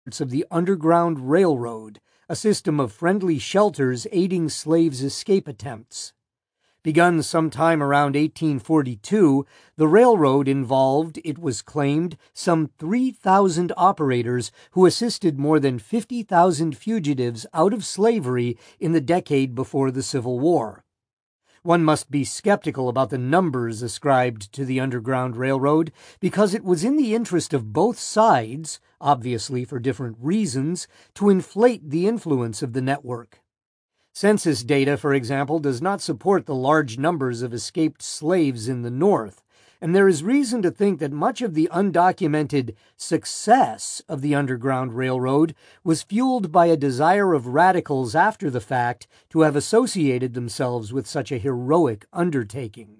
of the Underground Railroad, a system of friendly shelters aiding slaves' escape attempts. Begun sometime around 1842, the railroad involved, it was claimed, some 3,000 operators who assisted more than 50,000 fugitives out of slavery in the decade before the Civil War. One must be skeptical about the numbers ascribed to the Underground Railroad because it was in the interest of both sides, obviously for different reasons, to inflate the influence of the network. Census data, for example, does not support the large numbers of escaped slaves in the North, and there is reason to think that much of the undocumented success of the Underground Railroad was fueled by a desire of radicals after the fact to have associated themselves with such a heroic undertaking.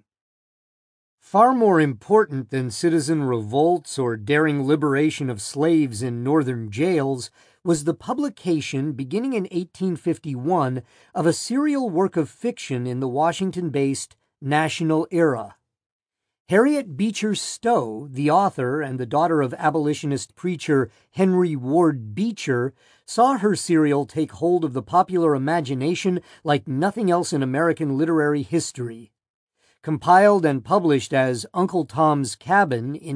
Far more important than citizen revolts or daring liberation of slaves in northern jails was the publication, beginning in 1851, of a serial work of fiction in the Washington-based National Era. Harriet Beecher Stowe, the author and the daughter of abolitionist preacher Henry Ward Beecher, saw her serial take hold of the popular imagination like nothing else in American literary history. Compiled and published as Uncle Tom's Cabin in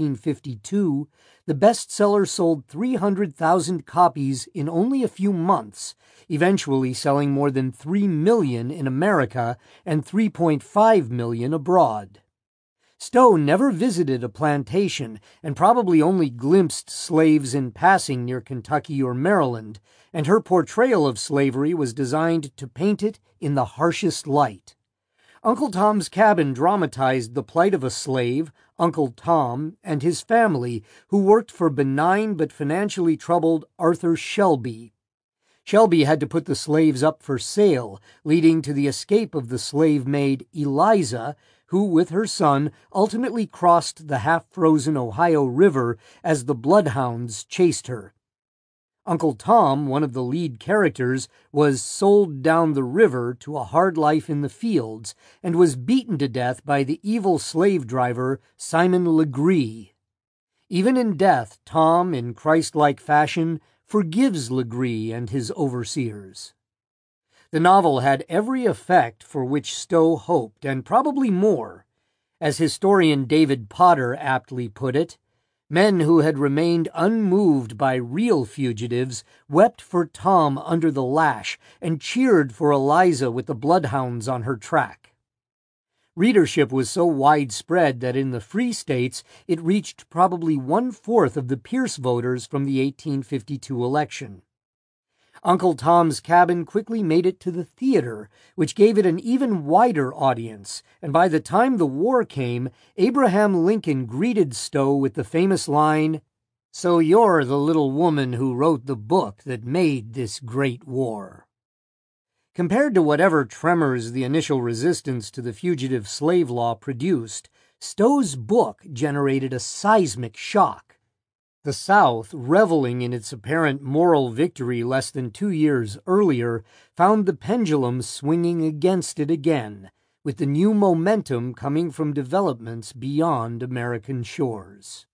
1852, the bestseller sold 300,000 copies in only a few months, eventually selling more than 3 million in America and 3.5 million abroad. Stowe never visited a plantation and probably only glimpsed slaves in passing near Kentucky or Maryland, and her portrayal of slavery was designed to paint it in the harshest light. Uncle Tom's Cabin dramatized the plight of a slave, Uncle Tom, and his family, who worked for benign but financially troubled Arthur Shelby. Shelby had to put the slaves up for sale, leading to the escape of the slave maid Eliza, who, with her son, ultimately crossed the half-frozen Ohio River as the bloodhounds chased her. Uncle Tom, one of the lead characters, was sold down the river to a hard life in the fields and was beaten to death by the evil slave driver Simon Legree. Even in death, Tom, in Christ-like fashion, forgives Legree and his overseers. The novel had every effect for which Stowe hoped, and probably more. As historian David Potter aptly put it, men who had remained unmoved by real fugitives wept for Tom under the lash and cheered for Eliza with the bloodhounds on her track. Readership was so widespread that in the free states it reached probably 1/4 of the Pierce voters from the 1852 election. Uncle Tom's Cabin quickly made it to the theater, which gave it an even wider audience, and by the time the war came, Abraham Lincoln greeted Stowe with the famous line, "So you're the little woman who wrote the book that made this great war." Compared to whatever tremors the initial resistance to the fugitive slave law produced, Stowe's book generated a seismic shock. The South, reveling in its apparent moral victory less than 2 years earlier, found the pendulum swinging against it again, with the new momentum coming from developments beyond American shores.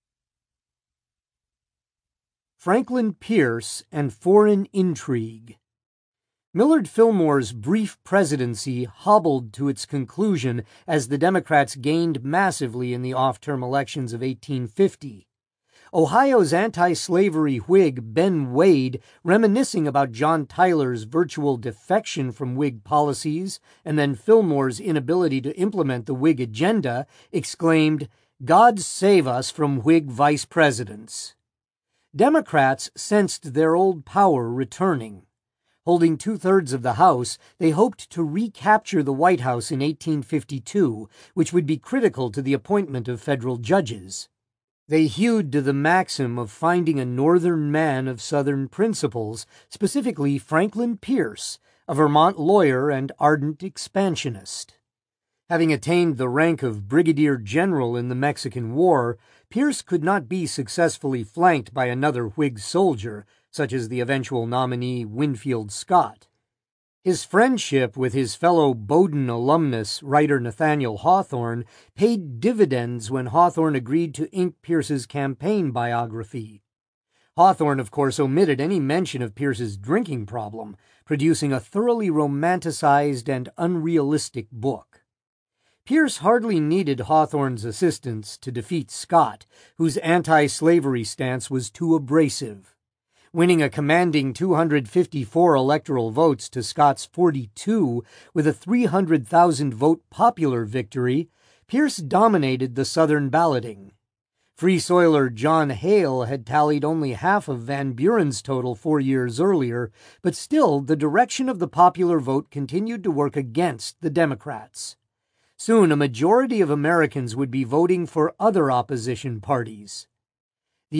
Franklin Pierce and Foreign Intrigue. Millard Fillmore's brief presidency hobbled to its conclusion as the Democrats gained massively in the off-term elections of 1850. Ohio's anti-slavery Whig Ben Wade, reminiscing about John Tyler's virtual defection from Whig policies and then Fillmore's inability to implement the Whig agenda, exclaimed, "God save us from Whig vice presidents." Democrats sensed their old power returning. Holding 2/3 of the House, they hoped to recapture the White House in 1852, which would be critical to the appointment of federal judges. They hewed to the maxim of finding a Northern man of Southern principles, specifically Franklin Pierce, a Vermont lawyer and ardent expansionist. Having attained the rank of brigadier general in the Mexican War, Pierce could not be successfully flanked by another Whig soldier, such as the eventual nominee Winfield Scott. His friendship with his fellow Bowdoin alumnus, writer Nathaniel Hawthorne, paid dividends when Hawthorne agreed to ink Pierce's campaign biography. Hawthorne, of course, omitted any mention of Pierce's drinking problem, producing a thoroughly romanticized and unrealistic book. Pierce hardly needed Hawthorne's assistance to defeat Scott, whose anti-slavery stance was too abrasive. Winning a commanding 254 electoral votes to Scott's 42 with a 300,000-vote popular victory, Pierce dominated the Southern balloting. Free Soiler John Hale had tallied only half of Van Buren's total 4 years earlier, but still the direction of the popular vote continued to work against the Democrats. Soon a majority of Americans would be voting for other opposition parties. The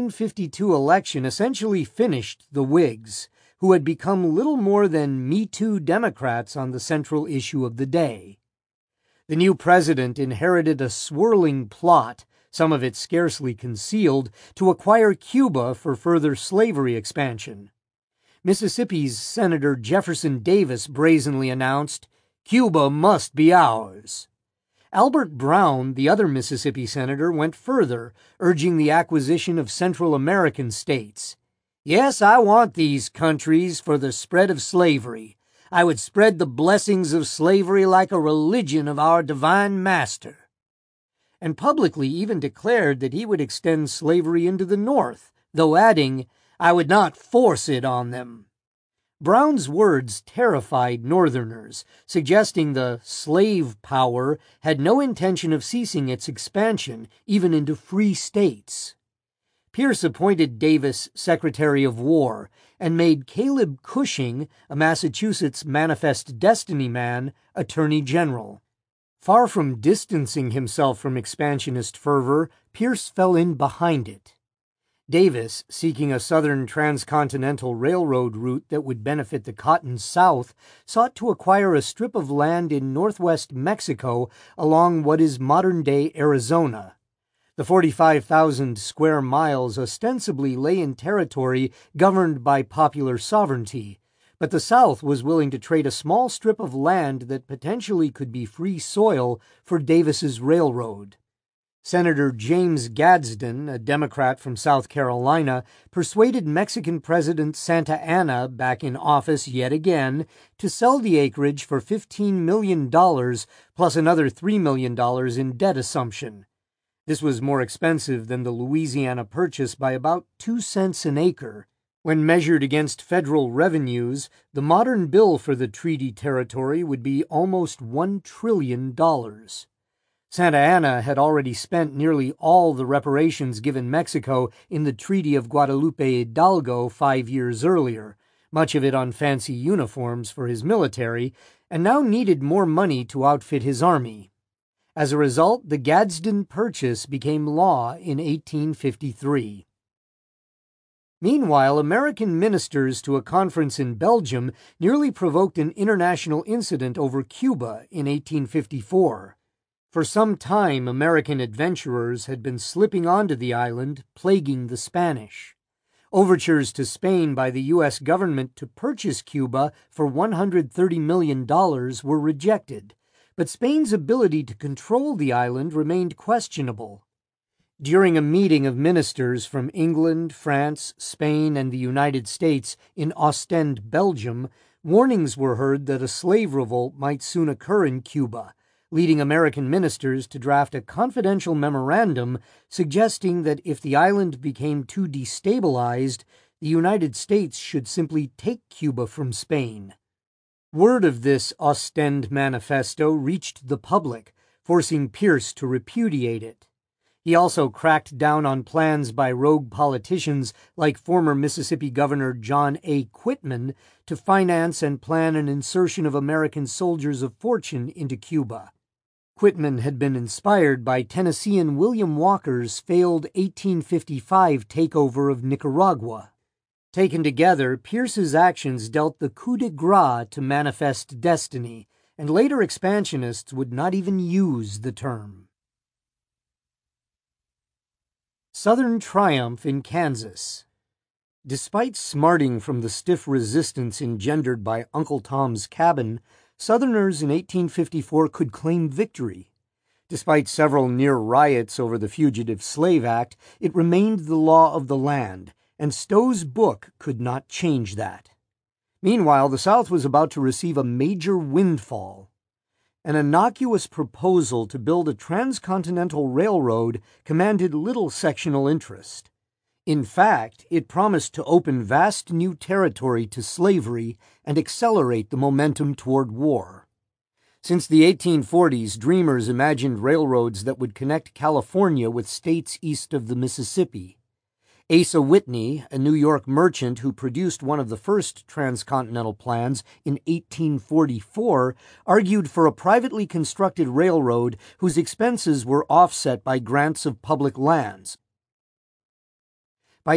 1852 election essentially finished the Whigs, who had become little more than Me Too Democrats on the central issue of the day. The new president inherited a swirling plot, some of it scarcely concealed, to acquire Cuba for further slavery expansion. Mississippi's Senator Jefferson Davis brazenly announced, "Cuba must be ours." Albert Brown, the other Mississippi senator, went further, urging the acquisition of Central American states. "Yes, I want these countries for the spread of slavery. I would spread the blessings of slavery like a religion of our divine master." And publicly even declared that he would extend slavery into the North, though adding, "I would not force it on them." Brown's words terrified Northerners, suggesting the slave power had no intention of ceasing its expansion, even into free states. Pierce appointed Davis Secretary of War and made Caleb Cushing, a Massachusetts Manifest Destiny man, Attorney General. Far from distancing himself from expansionist fervor, Pierce fell in behind it. Davis, seeking a southern transcontinental railroad route that would benefit the Cotton South, sought to acquire a strip of land in northwest Mexico along what is modern-day Arizona. The 45,000 square miles ostensibly lay in territory governed by popular sovereignty, but the South was willing to trade a small strip of land that potentially could be free soil for Davis's railroad. Senator James Gadsden, a Democrat from South Carolina, persuaded Mexican President Santa Anna, back in office yet again, to sell the acreage for $15 million plus another $3 million in debt assumption. This was more expensive than the Louisiana purchase by about 2 cents an acre. When measured against federal revenues, the modern bill for the treaty territory would be almost $1 trillion. Santa Anna had already spent nearly all the reparations given Mexico in the Treaty of Guadalupe Hidalgo 5 years earlier, much of it on fancy uniforms for his military, and now needed more money to outfit his army. As a result, the Gadsden Purchase became law in 1853. Meanwhile, American ministers to a conference in Belgium nearly provoked an international incident over Cuba in 1854. For some time, American adventurers had been slipping onto the island, plaguing the Spanish. Overtures to Spain by the U.S. government to purchase Cuba for $130 million were rejected, but Spain's ability to control the island remained questionable. During a meeting of ministers from England, France, Spain, and the United States in Ostend, Belgium, warnings were heard that a slave revolt might soon occur in Cuba, leading American ministers to draft a confidential memorandum suggesting that if the island became too destabilized, the United States should simply take Cuba from Spain. Word of this Ostend Manifesto reached the public, forcing Pierce to repudiate it. He also cracked down on plans by rogue politicians like former Mississippi Governor John A. Quitman to finance and plan an insertion of American soldiers of fortune into Cuba. Quitman had been inspired by Tennessean William Walker's failed 1855 takeover of Nicaragua. Taken together, Pierce's actions dealt the coup de grace to Manifest Destiny, and later expansionists would not even use the term. Southern Triumph in Kansas. Despite smarting from the stiff resistance engendered by Uncle Tom's Cabin, Southerners in 1854 could claim victory. Despite several near riots over the Fugitive Slave Act, it remained the law of the land, and Stowe's book could not change that. Meanwhile, the South was about to receive a major windfall. An innocuous proposal to build a transcontinental railroad commanded little sectional interest. In fact, it promised to open vast new territory to slavery and accelerate the momentum toward war. Since the 1840s, dreamers imagined railroads that would connect California with states east of the Mississippi. Asa Whitney, a New York merchant who produced one of the first transcontinental plans in 1844, argued for a privately constructed railroad whose expenses were offset by grants of public lands. By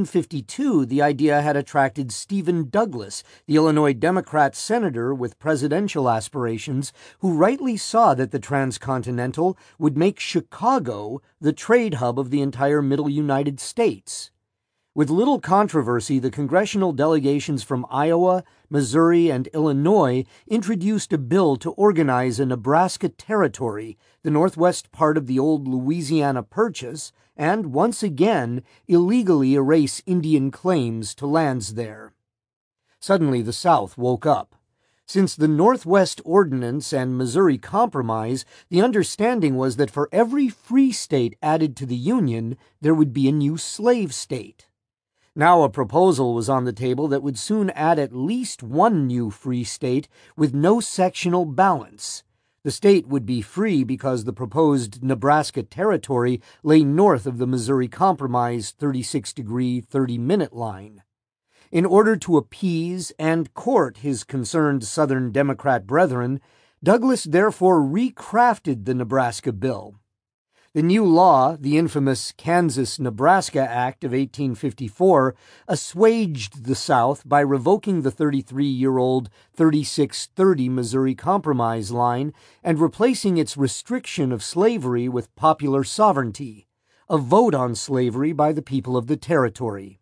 1852, the idea had attracted Stephen Douglas, the Illinois Democrat senator with presidential aspirations, who rightly saw that the transcontinental would make Chicago the trade hub of the entire Middle United States. With little controversy, the congressional delegations from Iowa, Missouri, and Illinois introduced a bill to organize a Nebraska Territory, the northwest part of the old Louisiana Purchase, and once again illegally erase Indian claims to lands there. Suddenly the South woke up. Since the Northwest Ordinance and Missouri Compromise, the understanding was that for every free state added to the Union, there would be a new slave state. Now a proposal was on the table that would soon add at least one new free state with no sectional balance. The state would be free because the proposed Nebraska Territory lay north of the Missouri Compromise 36-degree, 30-minute line. In order to appease and court his concerned Southern Democrat brethren, Douglas therefore recrafted the Nebraska Bill. The new law, the infamous Kansas-Nebraska Act of 1854, assuaged the South by revoking the 33-year-old 36-30 Missouri Compromise line and replacing its restriction of slavery with popular sovereignty, a vote on slavery by the people of the territory.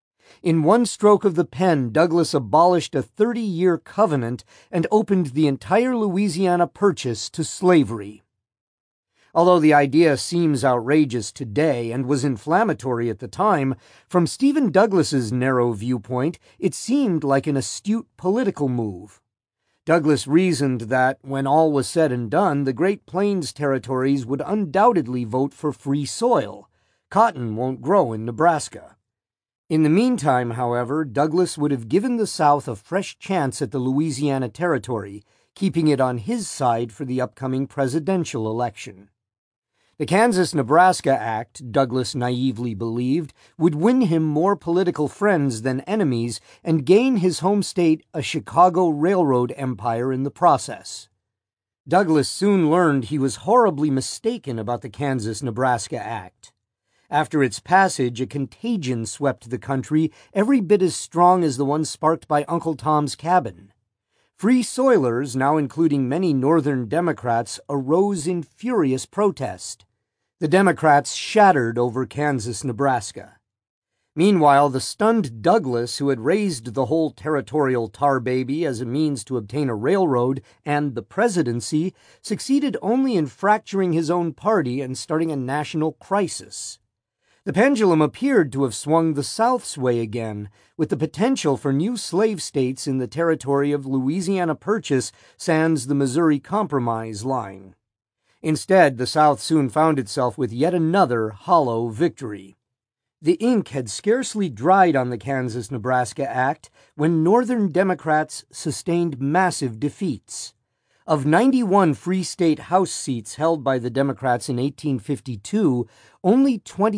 In one stroke of the pen, Douglas abolished a 30-year covenant and opened the entire Louisiana Purchase to slavery. Although the idea seems outrageous today and was inflammatory at the time, from Stephen Douglas's narrow viewpoint, it seemed like an astute political move. Douglas reasoned that, when all was said and done, the Great Plains territories would undoubtedly vote for free soil. Cotton won't grow in Nebraska. In the meantime, however, Douglas would have given the South a fresh chance at the Louisiana Territory, keeping it on his side for the upcoming presidential election. The Kansas-Nebraska Act, Douglas naively believed, would win him more political friends than enemies and gain his home state a Chicago railroad empire in the process. Douglas soon learned he was horribly mistaken about the Kansas-Nebraska Act. After its passage, a contagion swept the country every bit as strong as the one sparked by Uncle Tom's Cabin. Free Soilers, now including many Northern Democrats, arose in furious protest. The Democrats shattered over Kansas-Nebraska. Meanwhile, the stunned Douglas, who had raised the whole territorial tar baby as a means to obtain a railroad and the presidency, succeeded only in fracturing his own party and starting a national crisis. The pendulum appeared to have swung the South's way again, with the potential for new slave states in the territory of Louisiana Purchase sans the Missouri Compromise line. Instead, the South soon found itself with yet another hollow victory. The ink had scarcely dried on the Kansas-Nebraska Act when Northern Democrats sustained massive defeats. Of 91 free state House seats held by the Democrats in 1852, only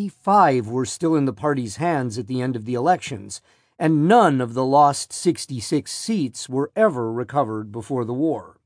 25 were still in the party's hands at the end of the elections, and none of the lost 66 seats were ever recovered before the war.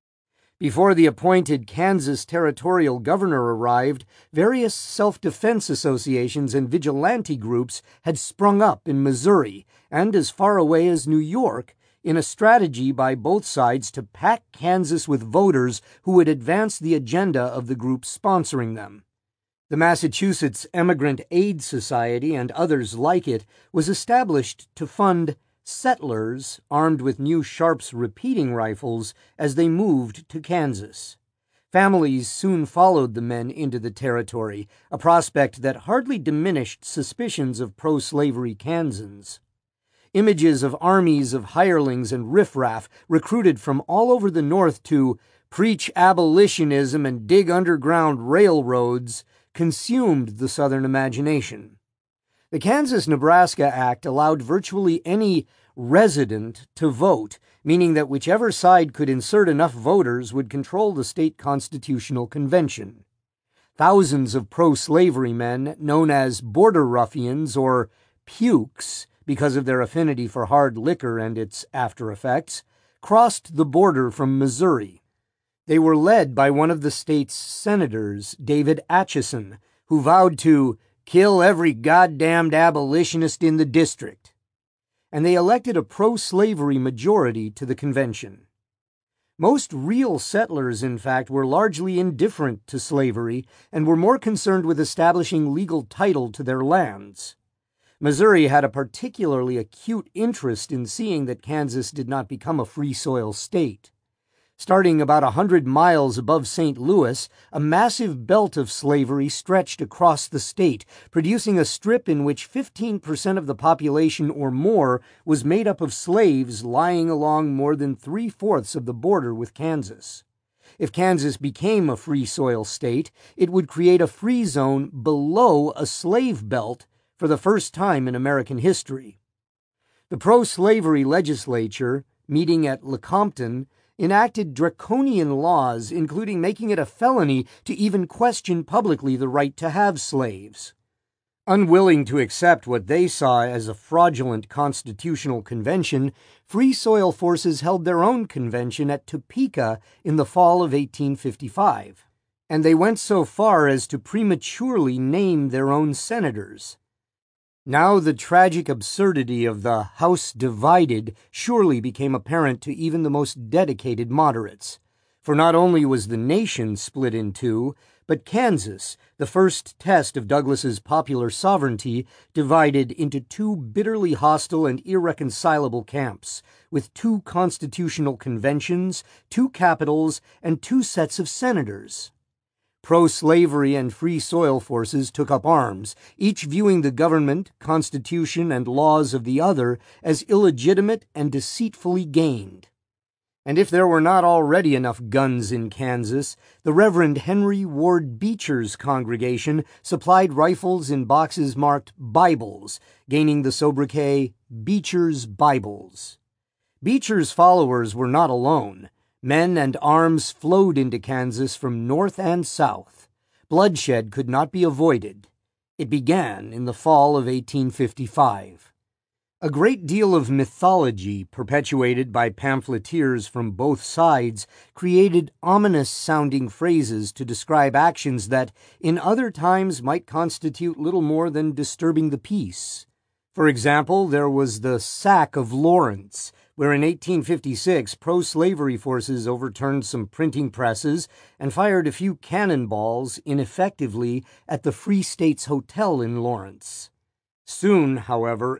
Before the appointed Kansas territorial governor arrived, various self-defense associations and vigilante groups had sprung up in Missouri and as far away as New York, in a strategy by both sides to pack Kansas with voters who would advance the agenda of the groups sponsoring them. The Massachusetts Emigrant Aid Society and others like it was established to fund settlers armed with new Sharps repeating rifles as they moved to Kansas. Families soon followed the men into the territory, a prospect that hardly diminished suspicions of pro-slavery Kansans. Images of armies of hirelings and riffraff recruited from all over the North to preach abolitionism and dig underground railroads consumed the Southern imagination. The Kansas-Nebraska Act allowed virtually any resident to vote, meaning that whichever side could insert enough voters would control the state constitutional convention. Thousands of pro-slavery men, known as border ruffians or pukes because of their affinity for hard liquor and its after-effects, crossed the border from Missouri. They were led by one of the state's senators, David Atchison, who vowed to kill every goddamned abolitionist in the district. And they elected a pro-slavery majority to the convention. Most real settlers, in fact, were largely indifferent to slavery and were more concerned with establishing legal title to their lands. Missouri had a particularly acute interest in seeing that Kansas did not become a free soil state. Starting about 100 miles above St. Louis, a massive belt of slavery stretched across the state, producing a strip in which 15% of the population or more was made up of slaves lying along more than 3/4 of the border with Kansas. If Kansas became a free soil state, it would create a free zone below a slave belt for the first time in American history. The pro-slavery legislature, meeting at Lecompton, enacted draconian laws, including making it a felony to even question publicly the right to have slaves. Unwilling to accept what they saw as a fraudulent constitutional convention, Free Soil forces held their own convention at Topeka in the fall of 1855, and they went so far as to prematurely name their own senators. Now the tragic absurdity of the House divided surely became apparent to even the most dedicated moderates. For not only was the nation split in two, but Kansas, the first test of Douglas's popular sovereignty, divided into two bitterly hostile and irreconcilable camps, with two constitutional conventions, two capitals, and two sets of senators. Pro-slavery and free soil forces took up arms, each viewing the government, constitution, and laws of the other as illegitimate and deceitfully gained. And if there were not already enough guns in Kansas, the Reverend Henry Ward Beecher's congregation supplied rifles in boxes marked Bibles, gaining the sobriquet Beecher's Bibles. Beecher's followers were not alone. Men and arms flowed into Kansas from north and south. Bloodshed could not be avoided. It began in the fall of 1855. A great deal of mythology, perpetuated by pamphleteers from both sides, created ominous-sounding phrases to describe actions that, in other times, might constitute little more than disturbing the peace. For example, there was the sack of Lawrence, where in 1856 pro-slavery forces overturned some printing presses and fired a few cannonballs ineffectively at the Free States Hotel in Lawrence. Soon, however,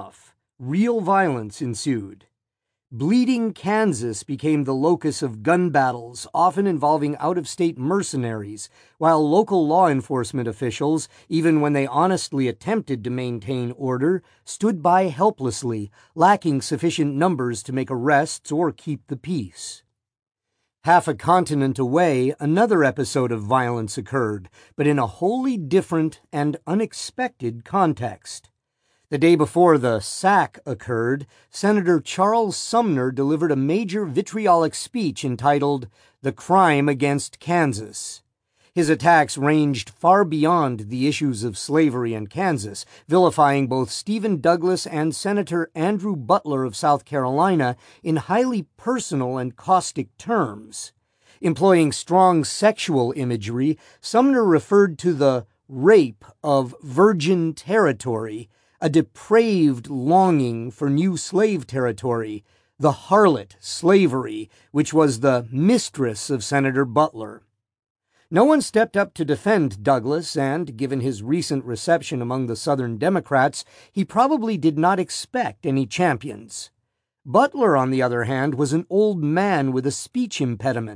real violence ensued. Bleeding Kansas became the locus of gun battles, often involving out-of-state mercenaries, while local law enforcement officials, even when they honestly attempted to maintain order, stood by helplessly, lacking sufficient numbers to make arrests or keep the peace. Half a continent away, another episode of violence occurred, but in a wholly different and unexpected context. The day before the sack occurred, Senator Charles Sumner delivered a major vitriolic speech entitled "The Crime Against Kansas." His attacks ranged far beyond the issues of slavery in Kansas, vilifying both Stephen Douglas and Senator Andrew Butler of South Carolina in highly personal and caustic terms. Employing strong sexual imagery, Sumner referred to the rape of virgin territory, a depraved longing for new slave territory, the harlot slavery, which was the mistress of Senator Butler. No one stepped up to defend Douglas, and, given his recent reception among the Southern Democrats, he probably did not expect any champions. Butler, on the other hand, was an old man with a speech impediment,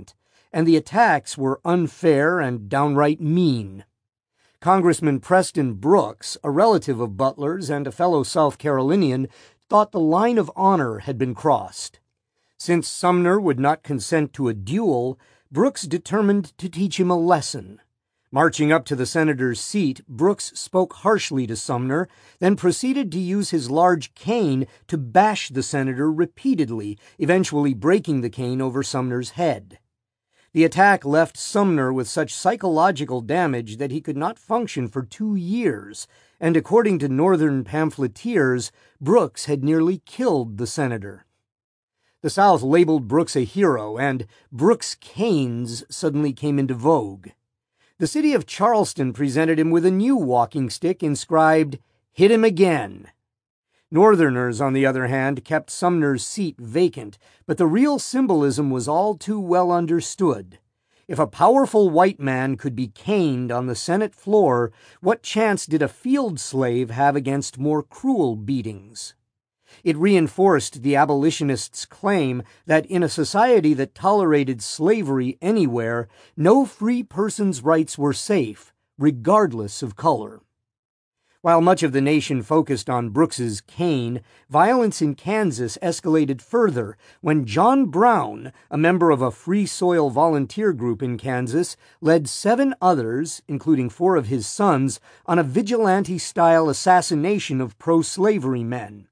and the attacks were unfair and downright mean. Congressman Preston Brooks, a relative of Butler's and a fellow South Carolinian, thought the line of honor had been crossed. Since Sumner would not consent to a duel, Brooks determined to teach him a lesson. Marching up to the senator's seat, Brooks spoke harshly to Sumner, then proceeded to use his large cane to bash the senator repeatedly, eventually breaking the cane over Sumner's head. The attack left Sumner with such psychological damage that he could not function for 2 years, and according to Northern pamphleteers, Brooks had nearly killed the senator. The South labeled Brooks a hero, and Brooks' canes suddenly came into vogue. The city of Charleston presented him with a new walking stick inscribed, "Hit him again." Northerners, on the other hand, kept Sumner's seat vacant, but the real symbolism was all too well understood. If a powerful white man could be caned on the Senate floor, what chance did a field slave have against more cruel beatings? It reinforced the abolitionists' claim that in a society that tolerated slavery anywhere, no free person's rights were safe, regardless of color. While much of the nation focused on Brooks's cane, violence in Kansas escalated further when John Brown, a member of a Free Soil volunteer group in Kansas, led 7 others, including 4 of his sons, on a vigilante-style assassination of pro-slavery men.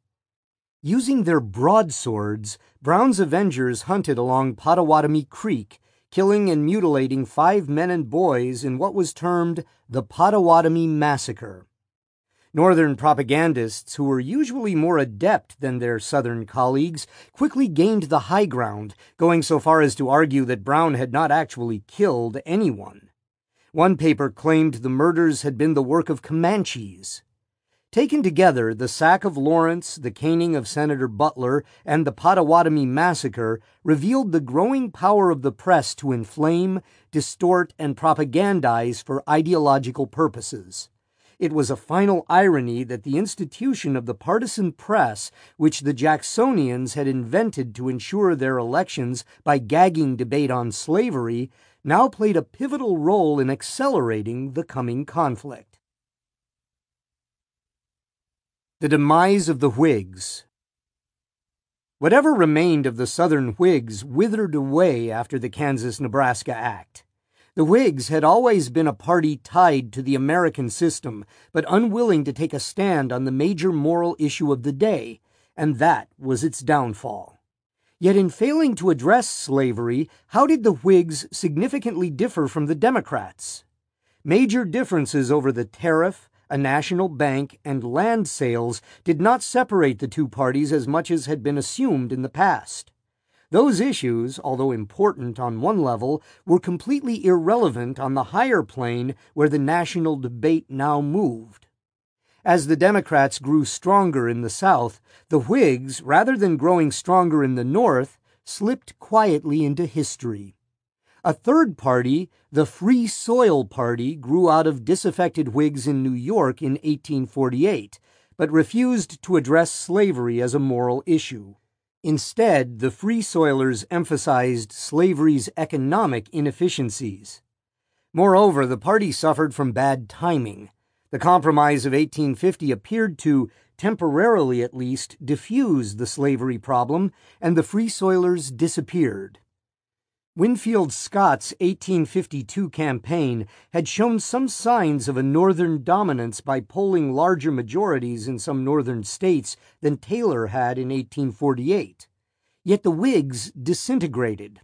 Using their broadswords, Brown's Avengers hunted along Pottawatomie Creek, killing and mutilating 5 men and boys in what was termed the Pottawatomie Massacre. Northern propagandists, who were usually more adept than their Southern colleagues, quickly gained the high ground, going so far as to argue that Brown had not actually killed anyone. One paper claimed the murders had been the work of Comanches. Taken together, the sack of Lawrence, the caning of Senator Butler, and the Pottawatomie Massacre revealed the growing power of the press to inflame, distort, and propagandize for ideological purposes. It was a final irony that the institution of the partisan press, which the Jacksonians had invented to ensure their elections by gagging debate on slavery, now played a pivotal role in accelerating the coming conflict. The demise of the Whigs. Whatever remained of the Southern Whigs withered away after the Kansas-Nebraska Act. The Whigs had always been a party tied to the American system, but unwilling to take a stand on the major moral issue of the day, and that was its downfall. Yet in failing to address slavery, how did the Whigs significantly differ from the Democrats? Major differences over the tariff, a national bank, and land sales did not separate the two parties as much as had been assumed in the past. Those issues, although important on one level, were completely irrelevant on the higher plane where the national debate now moved. As the Democrats grew stronger in the South, the Whigs, rather than growing stronger in the North, slipped quietly into history. A third party, the Free Soil Party, grew out of disaffected Whigs in New York in 1848, but refused to address slavery as a moral issue. Instead, the Free Soilers emphasized slavery's economic inefficiencies. Moreover, the party suffered from bad timing. The Compromise of 1850 appeared to, temporarily at least, diffuse the slavery problem, and the Free Soilers disappeared. Winfield Scott's 1852 campaign had shown some signs of a Northern dominance by polling larger majorities in some Northern states than Taylor had in 1848. Yet the Whigs disintegrated.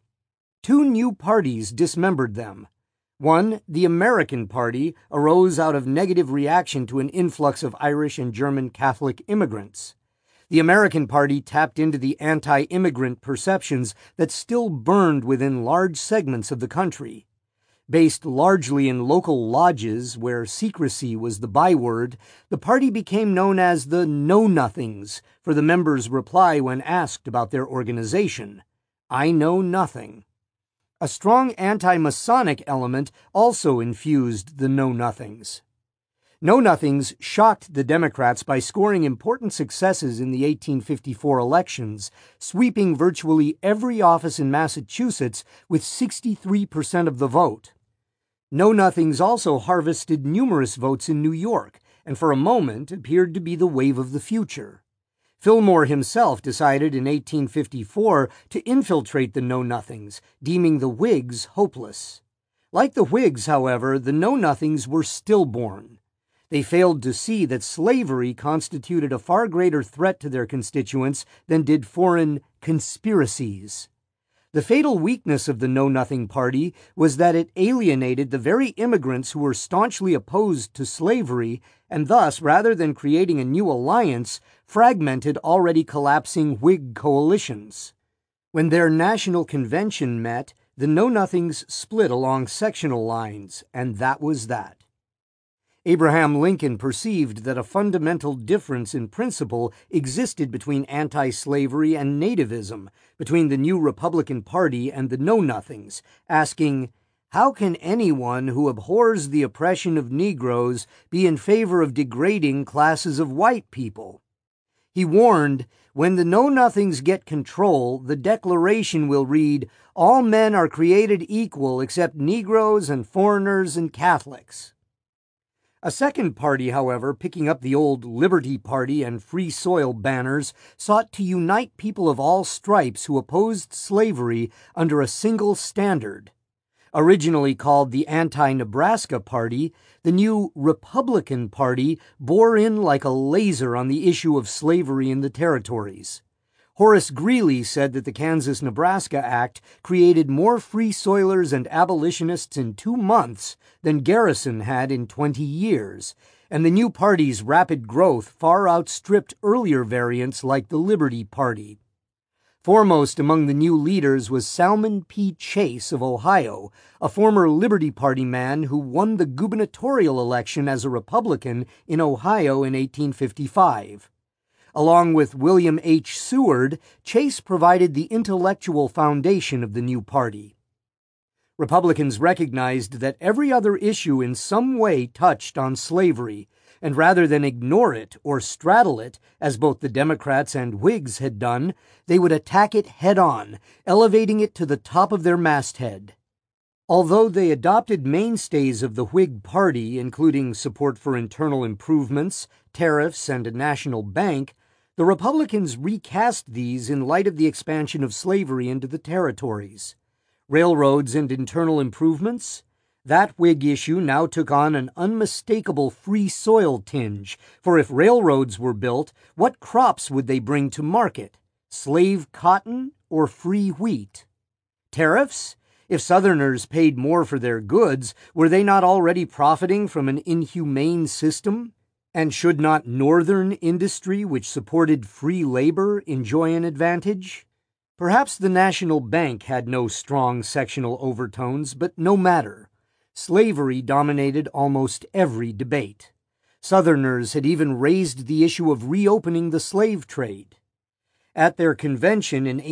2 new parties dismembered them. One, the American Party, arose out of negative reaction to an influx of Irish and German Catholic immigrants. The American Party tapped into the anti-immigrant perceptions that still burned within large segments of the country. Based largely in local lodges where secrecy was the byword, the party became known as the Know-Nothings for the members' reply when asked about their organization: "I know nothing." A strong anti-Masonic element also infused the Know-Nothings. Know-Nothings shocked the Democrats by scoring important successes in the 1854 elections, sweeping virtually every office in Massachusetts with 63% of the vote. Know-Nothings also harvested numerous votes in New York, and for a moment appeared to be the wave of the future. Fillmore himself decided in 1854 to infiltrate the Know-Nothings, deeming the Whigs hopeless. Like the Whigs, however, the Know-Nothings were stillborn. They failed to see that slavery constituted a far greater threat to their constituents than did foreign conspiracies. The fatal weakness of the Know-Nothing Party was that it alienated the very immigrants who were staunchly opposed to slavery, and thus, rather than creating a new alliance, fragmented already collapsing Whig coalitions. When their national convention met, the Know-Nothings split along sectional lines, and that was that. Abraham Lincoln perceived that a fundamental difference in principle existed between anti-slavery and nativism, between the new Republican Party and the Know-Nothings, asking, "How can anyone who abhors the oppression of Negroes be in favor of degrading classes of white people?" He warned, "When the Know-Nothings get control, the Declaration will read, 'All men are created equal except Negroes and foreigners and Catholics.'" A second party, however, picking up the old Liberty Party and Free Soil banners, sought to unite people of all stripes who opposed slavery under a single standard. Originally called the Anti-Nebraska Party, the new Republican Party bore in like a laser on the issue of slavery in the territories. Horace Greeley said that the Kansas-Nebraska Act created more Free Soilers and abolitionists in 2 months than Garrison had in 20 years, and the new party's rapid growth far outstripped earlier variants like the Liberty Party. Foremost among the new leaders was Salmon P. Chase of Ohio, a former Liberty Party man who won the gubernatorial election as a Republican in Ohio in 1855. Along with William H. Seward, Chase provided the intellectual foundation of the new party. Republicans recognized that every other issue in some way touched on slavery, and rather than ignore it or straddle it, as both the Democrats and Whigs had done, they would attack it head-on, elevating it to the top of their masthead. Although they adopted mainstays of the Whig Party, including support for internal improvements, tariffs, and a national bank, the Republicans recast these in light of the expansion of slavery into the territories. Railroads and internal improvements? That Whig issue now took on an unmistakable free soil tinge, for if railroads were built, what crops would they bring to market? Slave cotton or free wheat? Tariffs? If Southerners paid more for their goods, were they not already profiting from an inhumane system? And should not Northern industry, which supported free labor, enjoy an advantage? Perhaps the national bank had no strong sectional overtones, but no matter. Slavery dominated almost every debate. Southerners had even raised the issue of reopening the slave trade. At their convention in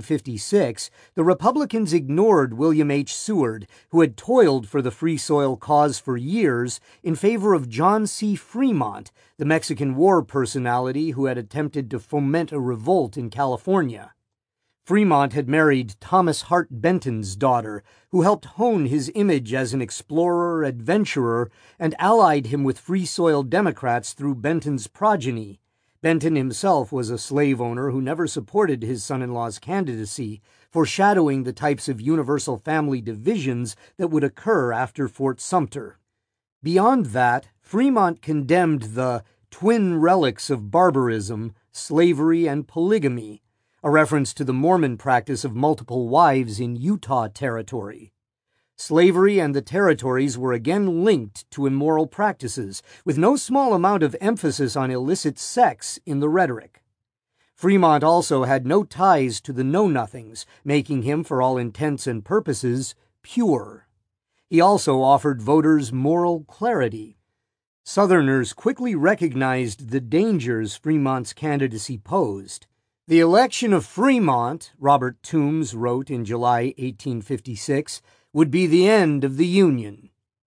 1856, the Republicans ignored William H. Seward, who had toiled for the Free Soil cause for years, in favor of John C. Fremont, the Mexican War personality who had attempted to foment a revolt in California. Fremont had married Thomas Hart Benton's daughter, who helped hone his image as an explorer, adventurer, and allied him with Free Soil Democrats through Benton's progeny. Benton himself was a slave owner who never supported his son-in-law's candidacy, foreshadowing the types of universal family divisions that would occur after Fort Sumter. Beyond that, Fremont condemned the twin relics of barbarism, slavery, and polygamy, a reference to the Mormon practice of multiple wives in Utah Territory. Slavery and the territories were again linked to immoral practices, with no small amount of emphasis on illicit sex in the rhetoric. Fremont also had no ties to the Know-Nothings, making him, for all intents and purposes, pure. He also offered voters moral clarity. Southerners quickly recognized the dangers Fremont's candidacy posed. The election of Fremont, Robert Toombs wrote in July 1856, would be the end of the Union.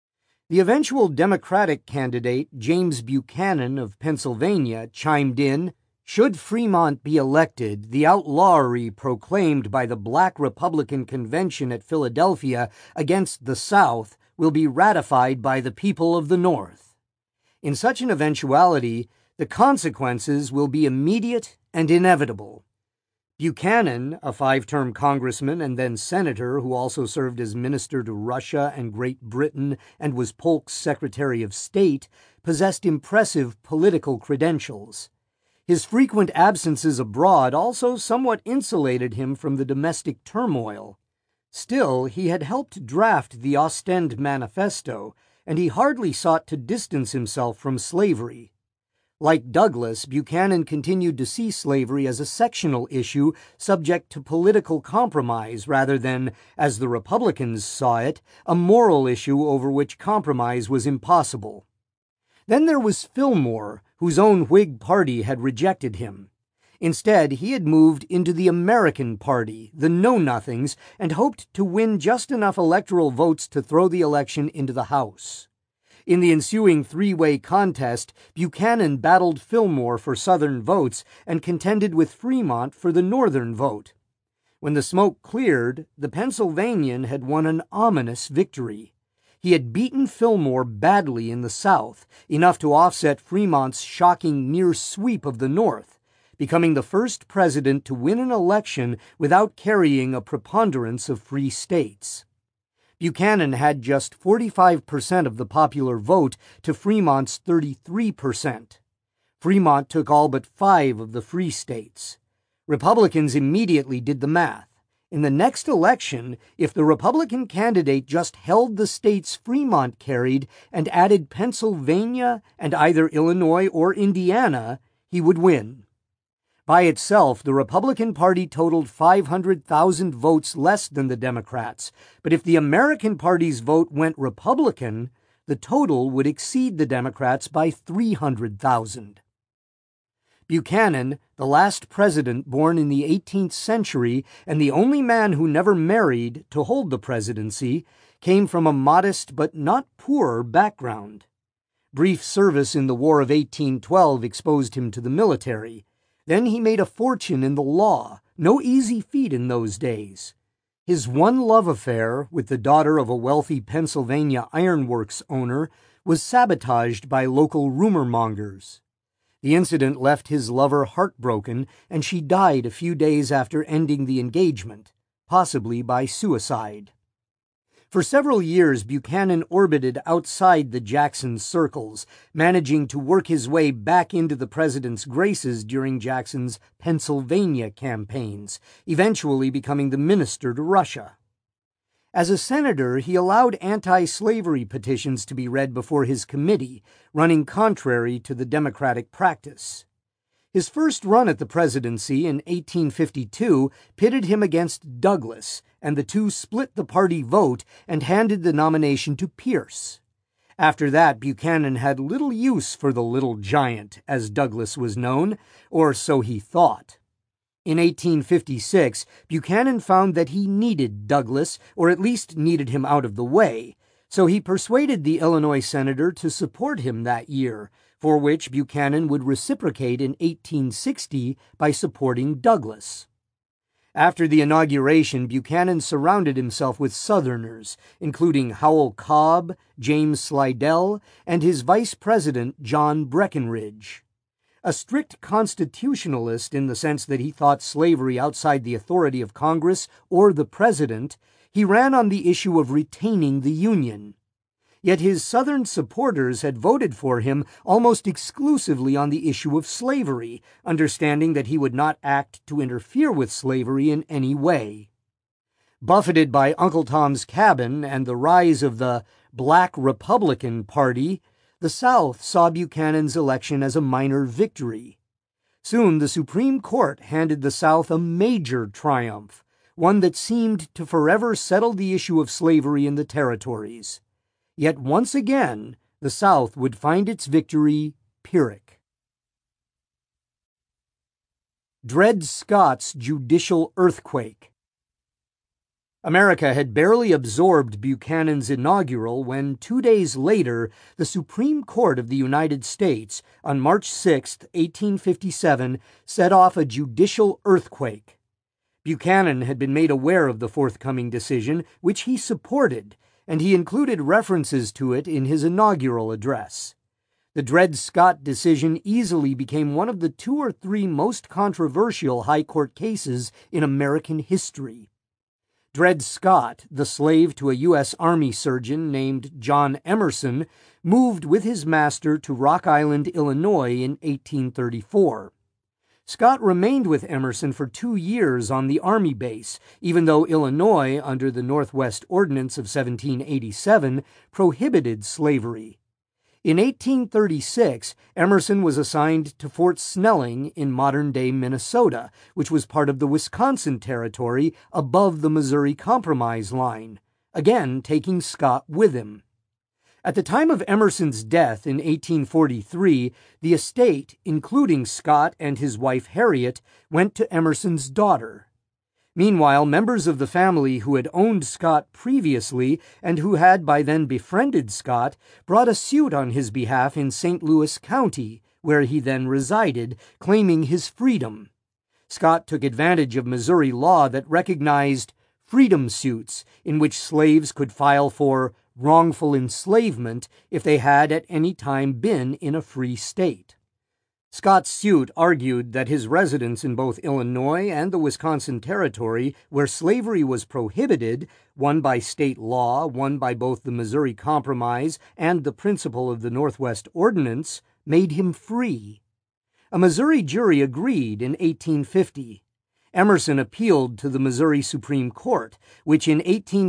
The eventual Democratic candidate, James Buchanan of Pennsylvania, chimed in, "Should Fremont be elected, the outlawry proclaimed by the Black Republican Convention at Philadelphia against the South will be ratified by the people of the North. In such an eventuality, the consequences will be immediate and inevitable." Buchanan, a 5-term congressman and then senator who also served as minister to Russia and Great Britain and was Polk's Secretary of State, possessed impressive political credentials. His frequent absences abroad also somewhat insulated him from the domestic turmoil. Still, he had helped draft the Ostend Manifesto, and he hardly sought to distance himself from slavery. Like Douglas, Buchanan continued to see slavery as a sectional issue subject to political compromise rather than, as the Republicans saw it, a moral issue over which compromise was impossible. Then there was Fillmore, whose own Whig party had rejected him. Instead, he had moved into the American Party, the Know-Nothings, and hoped to win just enough electoral votes to throw the election into the House. In the ensuing 3-way contest, Buchanan battled Fillmore for Southern votes and contended with Fremont for the Northern vote. When the smoke cleared, the Pennsylvanian had won an ominous victory. He had beaten Fillmore badly in the South, enough to offset Fremont's shocking near sweep of the North, becoming the first president to win an election without carrying a preponderance of free states. Buchanan had just 45% of the popular vote to Fremont's 33%. Fremont took all but 5 of the free states. Republicans immediately did the math. In the next election, if the Republican candidate just held the states Fremont carried and added Pennsylvania and either Illinois or Indiana, he would win. By itself, the Republican Party totaled 500,000 votes less than the Democrats, but if the American Party's vote went Republican, the total would exceed the Democrats by 300,000. Buchanan, the last president born in the 18th century and the only man who never married to hold the presidency, came from a modest but not poor background. Brief service in the War of 1812 exposed him to the military. Then he made a fortune in the law, no easy feat in those days. His one love affair with the daughter of a wealthy Pennsylvania ironworks owner was sabotaged by local rumor mongers. The incident left his lover heartbroken, and she died a few days after ending the engagement, possibly by suicide. For several years, Buchanan orbited outside the Jackson circles, managing to work his way back into the president's graces during Jackson's Pennsylvania campaigns, eventually becoming the minister to Russia. As a senator, he allowed anti-slavery petitions to be read before his committee, running contrary to the Democratic practice. His first run at the presidency in 1852 pitted him against Douglas, and the two split the party vote and handed the nomination to Pierce. After that, Buchanan had little use for the little giant, as Douglas was known, or so he thought. In 1856, Buchanan found that he needed Douglas, or at least needed him out of the way, so he persuaded the Illinois senator to support him that year, for which Buchanan would reciprocate in 1860 by supporting Douglas. After the inauguration, Buchanan surrounded himself with Southerners, including Howell Cobb, James Slidell, and his vice president, John Breckinridge. A strict constitutionalist in the sense that he thought slavery outside the authority of Congress or the president, he ran on the issue of retaining the Union. Yet his Southern supporters had voted for him almost exclusively on the issue of slavery, understanding that he would not act to interfere with slavery in any way. Buffeted by Uncle Tom's Cabin and the rise of the Black Republican Party, the South saw Buchanan's election as a minor victory. Soon the Supreme Court handed the South a major triumph, one that seemed to forever settle the issue of slavery in the territories. Yet once again, the South would find its victory Pyrrhic. Dred Scott's judicial earthquake. America had barely absorbed Buchanan's inaugural when 2 days later the Supreme Court of the United States, on March 6, 1857, set off a judicial earthquake. Buchanan had been made aware of the forthcoming decision, which he supported, and he included references to it in his inaugural address. The Dred Scott decision easily became one of the 2 or 3 most controversial high court cases in American history. Dred Scott, the slave to a U.S. Army surgeon named John Emerson, moved with his master to Rock Island, Illinois in 1834. Scott remained with Emerson for 2 years on the Army base, even though Illinois, under the Northwest Ordinance of 1787, prohibited slavery. In 1836, Emerson was assigned to Fort Snelling in modern-day Minnesota, which was part of the Wisconsin Territory above the Missouri Compromise line, again taking Scott with him. At the time of Emerson's death in 1843, the estate, including Scott and his wife Harriet, went to Emerson's daughter. Meanwhile, members of the family who had owned Scott previously and who had by then befriended Scott brought a suit on his behalf in St. Louis County, where he then resided, claiming his freedom. Scott took advantage of Missouri law that recognized freedom suits in which slaves could file for wrongful enslavement if they had at any time been in a free state. Scott's suit argued that his residence in both Illinois and the Wisconsin Territory, where slavery was prohibited, one by state law, one by both the Missouri Compromise and the principle of the Northwest Ordinance, made him free. A Missouri jury agreed in 1850. Emerson appealed to the Missouri Supreme Court, which in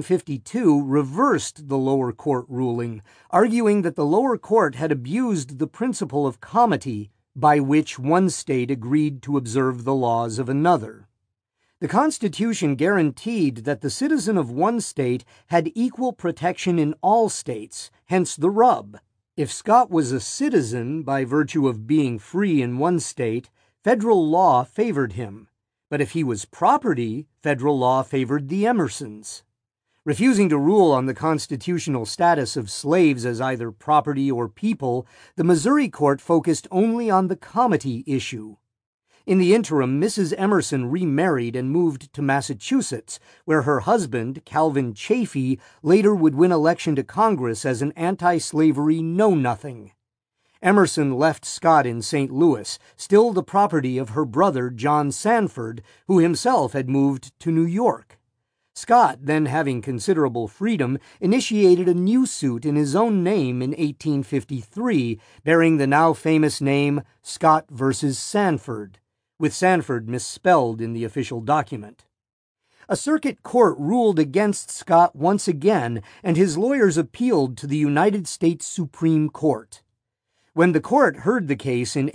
1852 reversed the lower court ruling, arguing that the lower court had abused the principle of comity, by which one state agreed to observe the laws of another. The Constitution guaranteed that the citizen of one state had equal protection in all states, hence the rub. If Scott was a citizen by virtue of being free in one state, federal law favored him. But if he was property, federal law favored the Emersons. Refusing to rule on the constitutional status of slaves as either property or people, the Missouri court focused only on the comity issue. In the interim, Mrs. Emerson remarried and moved to Massachusetts, where her husband, Calvin Chaffee, later would win election to Congress as an anti-slavery know-nothing. Emerson left Scott in St. Louis, still the property of her brother John Sanford, who himself had moved to New York. Scott, then having considerable freedom, initiated a new suit in his own name in 1853, bearing the now famous name Scott v. Sanford, with Sanford misspelled in the official document. A circuit court ruled against Scott once again, and his lawyers appealed to the United States Supreme Court. When the court heard the case in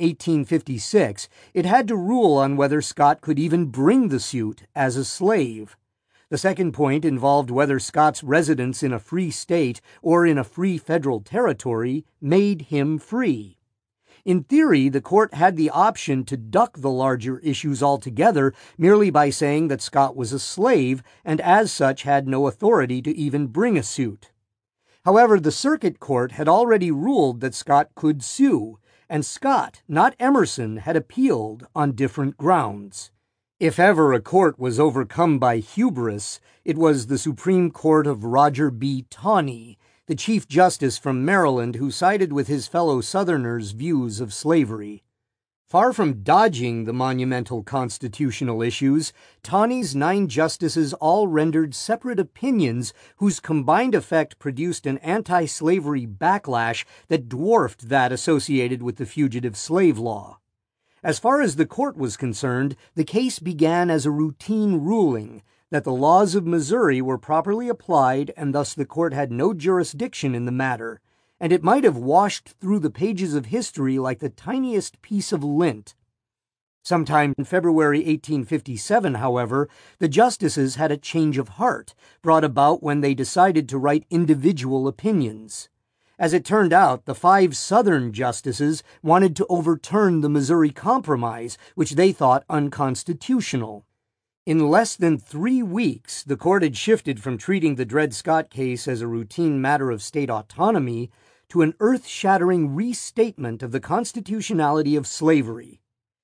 1856, it had to rule on whether Scott could even bring the suit as a slave. The second point involved whether Scott's residence in a free state or in a free federal territory made him free. In theory, the court had the option to duck the larger issues altogether merely by saying that Scott was a slave and as such had no authority to even bring a suit. However, the circuit court had already ruled that Scott could sue, and Scott, not Emerson, had appealed on different grounds. If ever a court was overcome by hubris, it was the Supreme Court of Roger B. Taney, the Chief Justice from Maryland who sided with his fellow Southerners' views of slavery. Far from dodging the monumental constitutional issues, Taney's 9 justices all rendered separate opinions whose combined effect produced an anti-slavery backlash that dwarfed that associated with the fugitive slave law. As far as the court was concerned, the case began as a routine ruling that the laws of Missouri were properly applied and thus the court had no jurisdiction in the matter, and it might have washed through the pages of history like the tiniest piece of lint. Sometime in February 1857, however, the justices had a change of heart, brought about when they decided to write individual opinions. As it turned out, the 5 Southern justices wanted to overturn the Missouri Compromise, which they thought unconstitutional. In less than 3 weeks, the court had shifted from treating the Dred Scott case as a routine matter of state autonomy to an earth-shattering restatement of the constitutionality of slavery.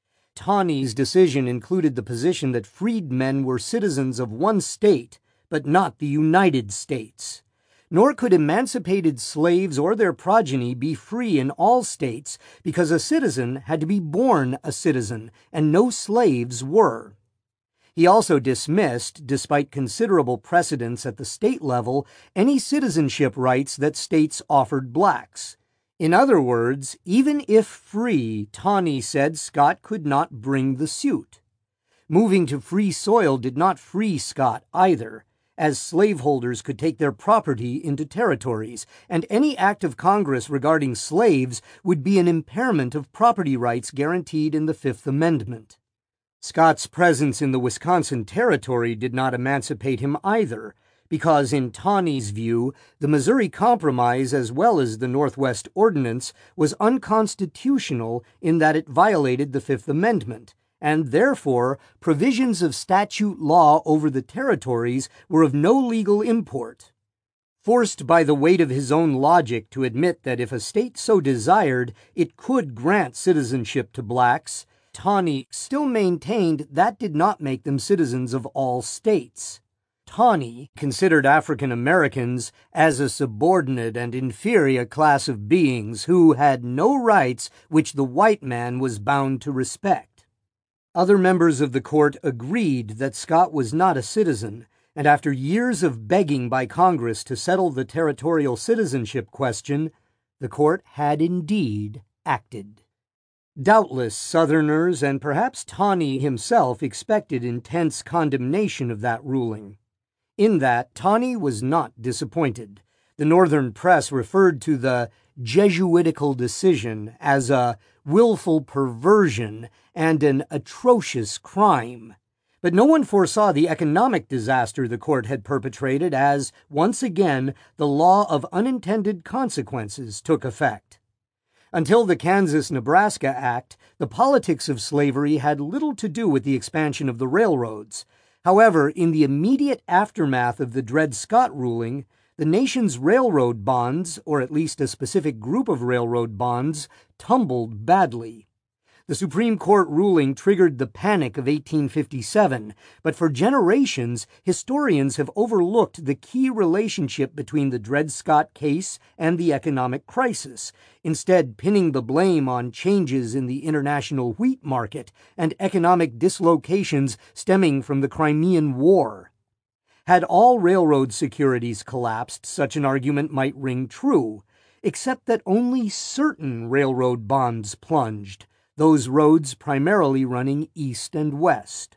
Taney's decision included the position that freedmen were citizens of one state, but not the United States. Nor could emancipated slaves or their progeny be free in all states because a citizen had to be born a citizen, and no slaves were. He also dismissed, despite considerable precedents at the state level, any citizenship rights that states offered blacks. In other words, even if free, Taney said Scott could not bring the suit. Moving to free soil did not free Scott either, as slaveholders could take their property into territories, and any act of Congress regarding slaves would be an impairment of property rights guaranteed in the Fifth Amendment. Scott's presence in the Wisconsin Territory did not emancipate him either, because in Taney's view, the Missouri Compromise as well as the Northwest Ordinance was unconstitutional in that it violated the Fifth Amendment, and therefore provisions of statute law over the territories were of no legal import. Forced by the weight of his own logic to admit that if a state so desired, it could grant citizenship to blacks, Taney still maintained that did not make them citizens of all states. Taney considered African Americans as a subordinate and inferior class of beings who had no rights which the white man was bound to respect. Other members of the court agreed that Scott was not a citizen, and after years of begging by Congress to settle the territorial citizenship question, the court had indeed acted. Doubtless Southerners and perhaps Taney himself expected intense condemnation of that ruling. In that, Taney was not disappointed. The Northern press referred to the Jesuitical decision as a willful perversion and an atrocious crime. But no one foresaw the economic disaster the court had perpetrated as, once again, the law of unintended consequences took effect. Until the Kansas-Nebraska Act, the politics of slavery had little to do with the expansion of the railroads. However, in the immediate aftermath of the Dred Scott ruling, the nation's railroad bonds, or at least a specific group of railroad bonds, tumbled badly. The Supreme Court ruling triggered the Panic of 1857, but for generations, historians have overlooked the key relationship between the Dred Scott case and the economic crisis, instead pinning the blame on changes in the international wheat market and economic dislocations stemming from the Crimean War. Had all railroad securities collapsed, such an argument might ring true, except that only certain railroad bonds plunged, those roads primarily running east and west.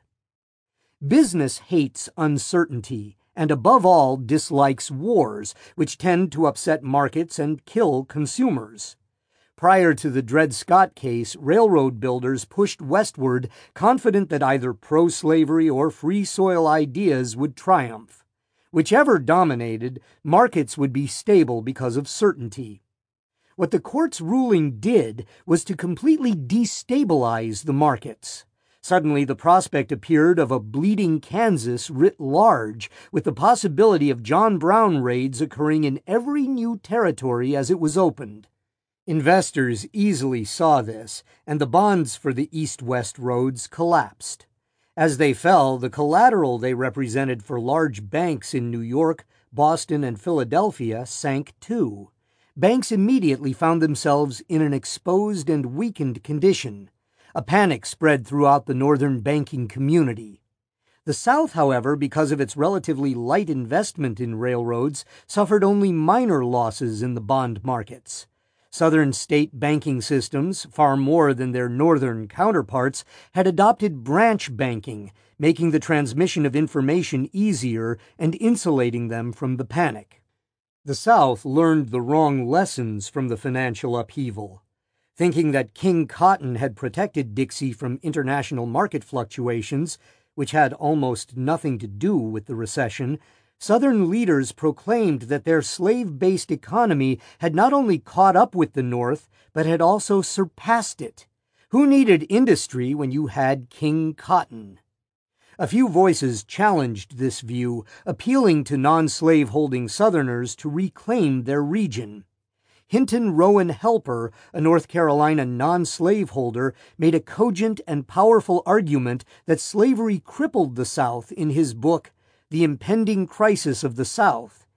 Business hates uncertainty, and above all dislikes wars, which tend to upset markets and kill consumers. Prior to the Dred Scott case, railroad builders pushed westward, confident that either pro-slavery or free soil ideas would triumph. Whichever dominated, markets would be stable because of certainty. What the court's ruling did was to completely destabilize the markets. Suddenly, the prospect appeared of a bleeding Kansas writ large, with the possibility of John Brown raids occurring in every new territory as it was opened. Investors easily saw this, and the bonds for the east-west roads collapsed. As they fell, the collateral they represented for large banks in New York, Boston, and Philadelphia sank too. Banks immediately found themselves in an exposed and weakened condition. A panic spread throughout the northern banking community. The South, however, because of its relatively light investment in railroads, suffered only minor losses in the bond markets. Southern state banking systems, far more than their northern counterparts, had adopted branch banking, making the transmission of information easier and insulating them from the panic. The South learned the wrong lessons from the financial upheaval. Thinking that King Cotton had protected Dixie from international market fluctuations, which had almost nothing to do with the recession, Southern leaders proclaimed that their slave-based economy had not only caught up with the North, but had also surpassed it. Who needed industry when you had King Cotton? A few voices challenged this view, appealing to non-slave-holding Southerners to reclaim their region. Hinton Rowan Helper, a North Carolina non-slaveholder, made a cogent and powerful argument that slavery crippled the South in his book, The Impending Crisis of the South,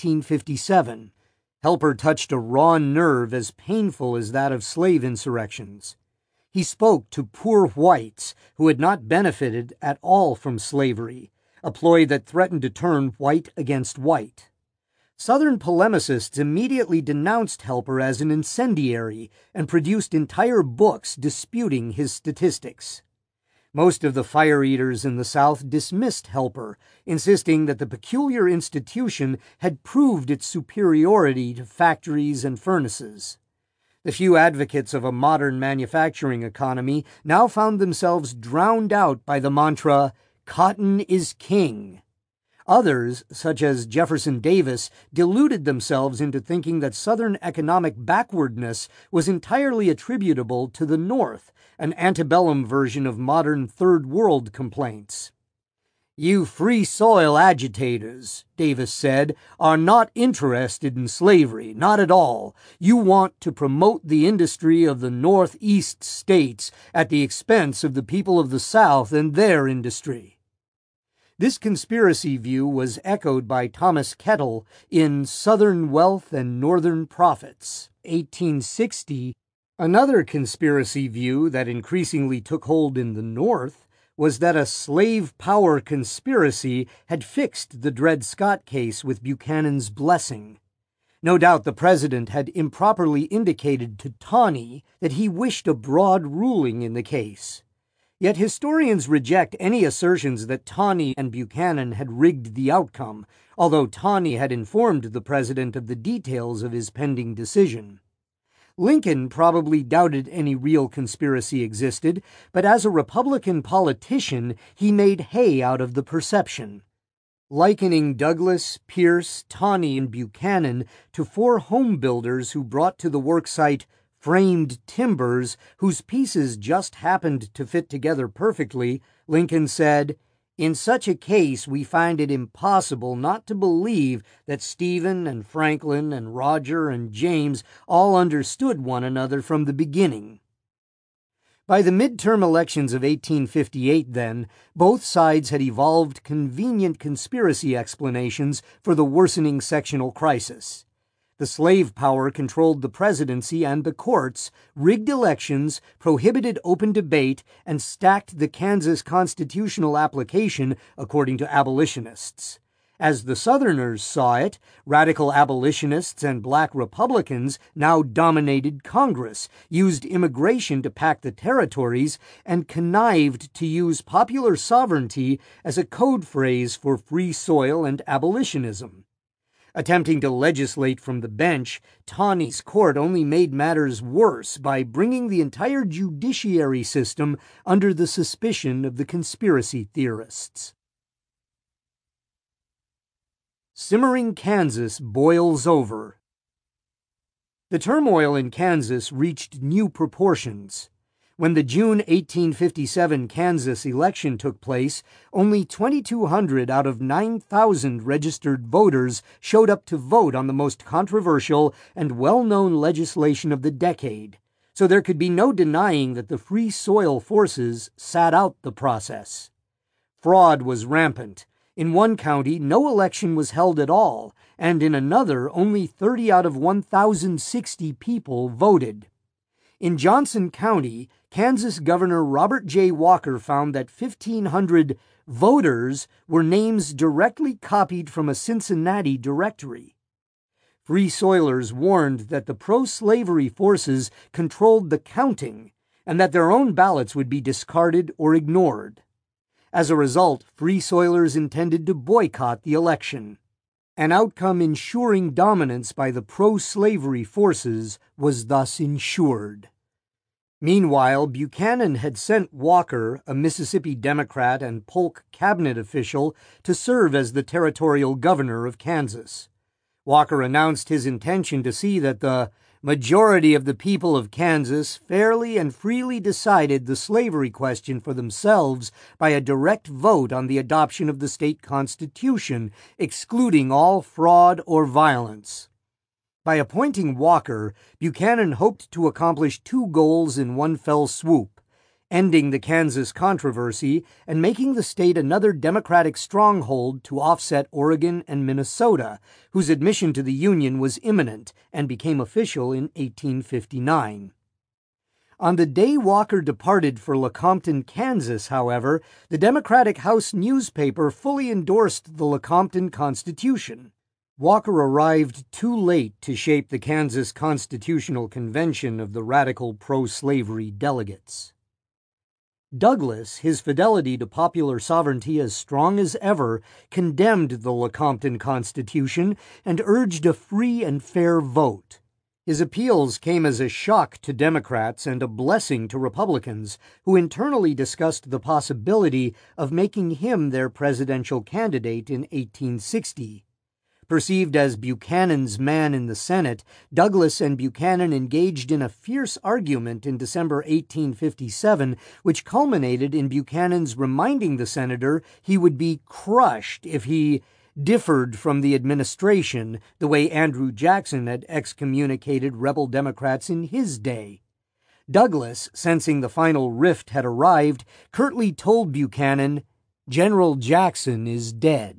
1857. Helper touched a raw nerve as painful as that of slave insurrections. He spoke to poor whites who had not benefited at all from slavery, a ploy that threatened to turn white against white. Southern polemicists immediately denounced Helper as an incendiary and produced entire books disputing his statistics. Most of the fire-eaters in the South dismissed Helper, insisting that the peculiar institution had proved its superiority to factories and furnaces. The few advocates of a modern manufacturing economy now found themselves drowned out by the mantra, "Cotton is king." Others, such as Jefferson Davis, deluded themselves into thinking that Southern economic backwardness was entirely attributable to the North, an antebellum version of modern Third World complaints. "You free soil agitators," Davis said, "are not interested in slavery, not at all. You want to promote the industry of the Northeast states at the expense of the people of the South and their industry." This conspiracy view was echoed by Thomas Kettle in Southern Wealth and Northern Profits, 1860. Another conspiracy view that increasingly took hold in the North was that a slave power conspiracy had fixed the Dred Scott case with Buchanan's blessing. No doubt the president had improperly indicated to Taney that he wished a broad ruling in the case. Yet historians reject any assertions that Taney and Buchanan had rigged the outcome, although Taney had informed the president of the details of his pending decision. Lincoln probably doubted any real conspiracy existed, but as a Republican politician, he made hay out of the perception. Likening Douglas, Pierce, Taney, and Buchanan to four home builders who brought to the worksite framed timbers whose pieces just happened to fit together perfectly, Lincoln said, "In such a case we find it impossible not to believe that Stephen and Franklin and Roger and James all understood one another from the beginning." By the midterm elections of 1858, then, both sides had evolved convenient conspiracy explanations for the worsening sectional crisis. The slave power controlled the presidency and the courts, rigged elections, prohibited open debate, and stacked the Kansas constitutional application according to abolitionists. As the Southerners saw it, radical abolitionists and black Republicans now dominated Congress, used immigration to pack the territories, and connived to use popular sovereignty as a code phrase for free soil and abolitionism. Attempting to legislate from the bench, Taney's court only made matters worse by bringing the entire judiciary system under the suspicion of the conspiracy theorists. Simmering Kansas boils over. The turmoil in Kansas reached new proportions. When the June 1857 Kansas election took place, only 2,200 out of 9,000 registered voters showed up to vote on the most controversial and well-known legislation of the decade, so there could be no denying that the Free Soil forces sat out the process. Fraud was rampant. In one county, no election was held at all, and in another, only 30 out of 1,060 people voted. In Johnson County, Kansas Governor Robert J. Walker found that 1,500 voters were names directly copied from a Cincinnati directory. Free Soilers warned that the pro-slavery forces controlled the counting and that their own ballots would be discarded or ignored. As a result, Free Soilers intended to boycott the election. An outcome ensuring dominance by the pro-slavery forces was thus ensured. Meanwhile, Buchanan had sent Walker, a Mississippi Democrat and Polk cabinet official, to serve as the territorial governor of Kansas. Walker announced his intention to see that the majority of the people of Kansas fairly and freely decided the slavery question for themselves by a direct vote on the adoption of the state constitution, excluding all fraud or violence. By appointing Walker, Buchanan hoped to accomplish two goals in one fell swoop: ending the Kansas controversy and making the state another Democratic stronghold to offset Oregon and Minnesota, whose admission to the Union was imminent and became official in 1859. On the day Walker departed for Lecompton, Kansas, however, the Democratic House newspaper fully endorsed the Lecompton Constitution. Walker arrived too late to shape the Kansas Constitutional Convention of the radical pro-slavery delegates. Douglas, his fidelity to popular sovereignty as strong as ever, condemned the Lecompton Constitution and urged a free and fair vote. His appeals came as a shock to Democrats and a blessing to Republicans, who internally discussed the possibility of making him their presidential candidate in 1860. Perceived as Buchanan's man in the Senate, Douglas and Buchanan engaged in a fierce argument in December 1857, which culminated in Buchanan's reminding the senator he would be crushed if he differed from the administration the way Andrew Jackson had excommunicated rebel Democrats in his day. Douglas, sensing the final rift had arrived, curtly told Buchanan, "General Jackson is dead."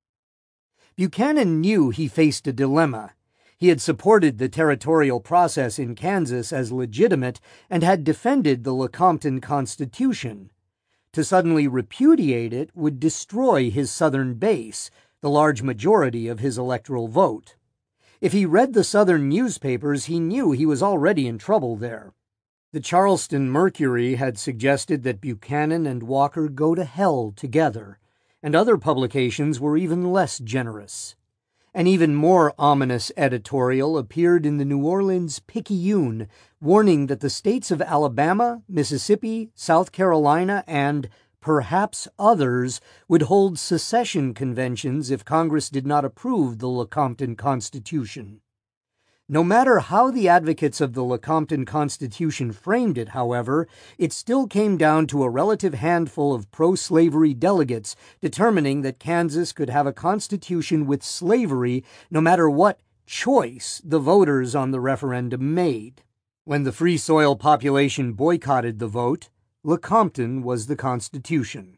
Buchanan knew he faced a dilemma. He had supported the territorial process in Kansas as legitimate and had defended the Lecompton Constitution. To suddenly repudiate it would destroy his Southern base, the large majority of his electoral vote. If he read the Southern newspapers, he knew he was already in trouble there. The Charleston Mercury had suggested that Buchanan and Walker go to hell together, and other publications were even less generous. An even more ominous editorial appeared in the New Orleans Picayune, warning that the states of Alabama, Mississippi, South Carolina, and perhaps others would hold secession conventions if Congress did not approve the Lecompton Constitution. No matter how the advocates of the Lecompton Constitution framed it, however, it still came down to a relative handful of pro-slavery delegates determining that Kansas could have a constitution with slavery no matter what choice the voters on the referendum made. When the Free Soil population boycotted the vote, Lecompton was the Constitution.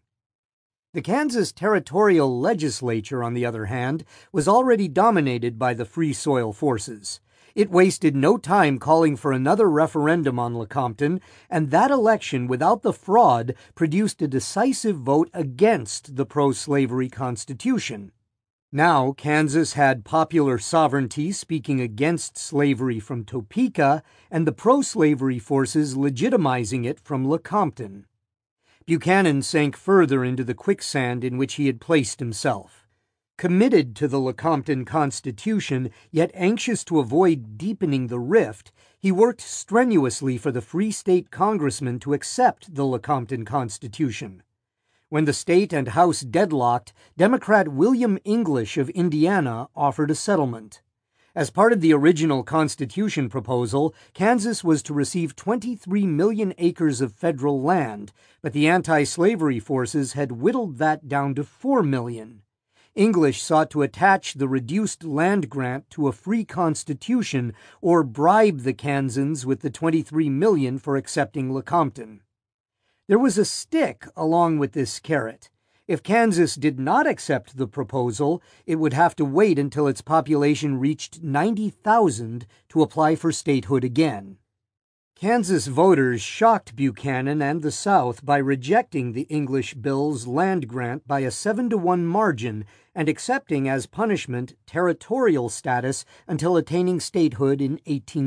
The Kansas territorial legislature, on the other hand, was already dominated by the Free Soil forces. It wasted no time calling for another referendum on Lecompton, and that election, without the fraud, produced a decisive vote against the pro-slavery Constitution. Now, Kansas had popular sovereignty speaking against slavery from Topeka, and the pro-slavery forces legitimizing it from Lecompton. Buchanan sank further into the quicksand in which he had placed himself. Committed to the Lecompton Constitution, yet anxious to avoid deepening the rift, he worked strenuously for the Free State congressmen to accept the Lecompton Constitution. When the state and House deadlocked, Democrat William English of Indiana offered a settlement. As part of the original Constitution proposal, Kansas was to receive 23 million acres of federal land, but the anti-slavery forces had whittled that down to 4 million. English sought to attach the reduced land grant to a free constitution or bribe the Kansans with the 23 million for accepting Lecompton. There was a stick along with this carrot. If Kansas did not accept the proposal, it would have to wait until its population reached 90,000 to apply for statehood again. Kansas voters shocked Buchanan and the South by rejecting the English bill's land grant by a 7-1 margin and accepting as punishment territorial status until attaining statehood in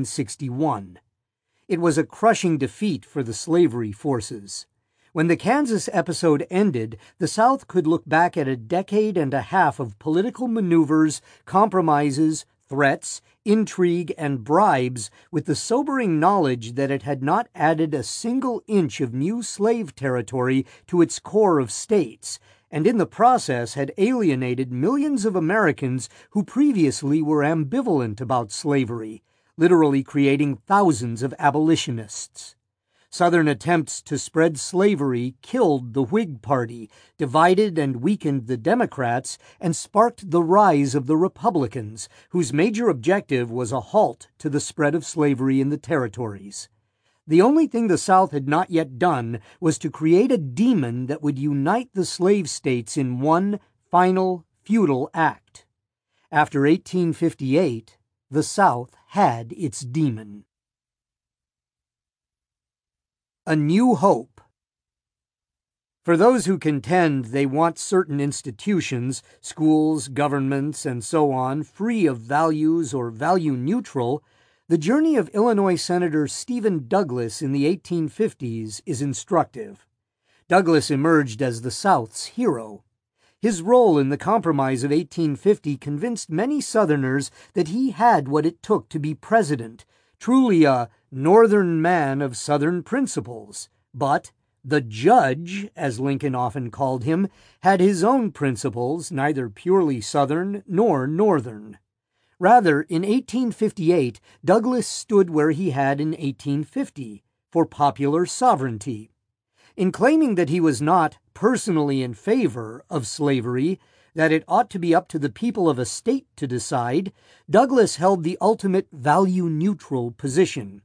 1861. It was a crushing defeat for the slavery forces. When the Kansas episode ended, the South could look back at a decade and a half of political maneuvers, compromises, threats, intrigue, and bribes with the sobering knowledge that it had not added a single inch of new slave territory to its core of states, and in the process had alienated millions of Americans who previously were ambivalent about slavery, literally creating thousands of abolitionists. Southern attempts to spread slavery killed the Whig Party, divided and weakened the Democrats, and sparked the rise of the Republicans, whose major objective was a halt to the spread of slavery in the territories. The only thing the South had not yet done was to create a demon that would unite the slave states in one final, futile act. After 1858, the South had its demon. A New Hope. For those who contend they want certain institutions, schools, governments, and so on, free of values or value-neutral, the journey of Illinois Senator Stephen Douglas in the 1850s is instructive. Douglas emerged as the South's hero. His role in the Compromise of 1850 convinced many Southerners that he had what it took to be president, truly a Northern man of Southern principles. But the judge, as Lincoln often called him, had his own principles, neither purely Southern nor Northern. Rather, in 1858, Douglas stood where he had in 1850, for popular sovereignty. In claiming that he was not personally in favor of slavery, that it ought to be up to the people of a state to decide, Douglas held the ultimate value-neutral position.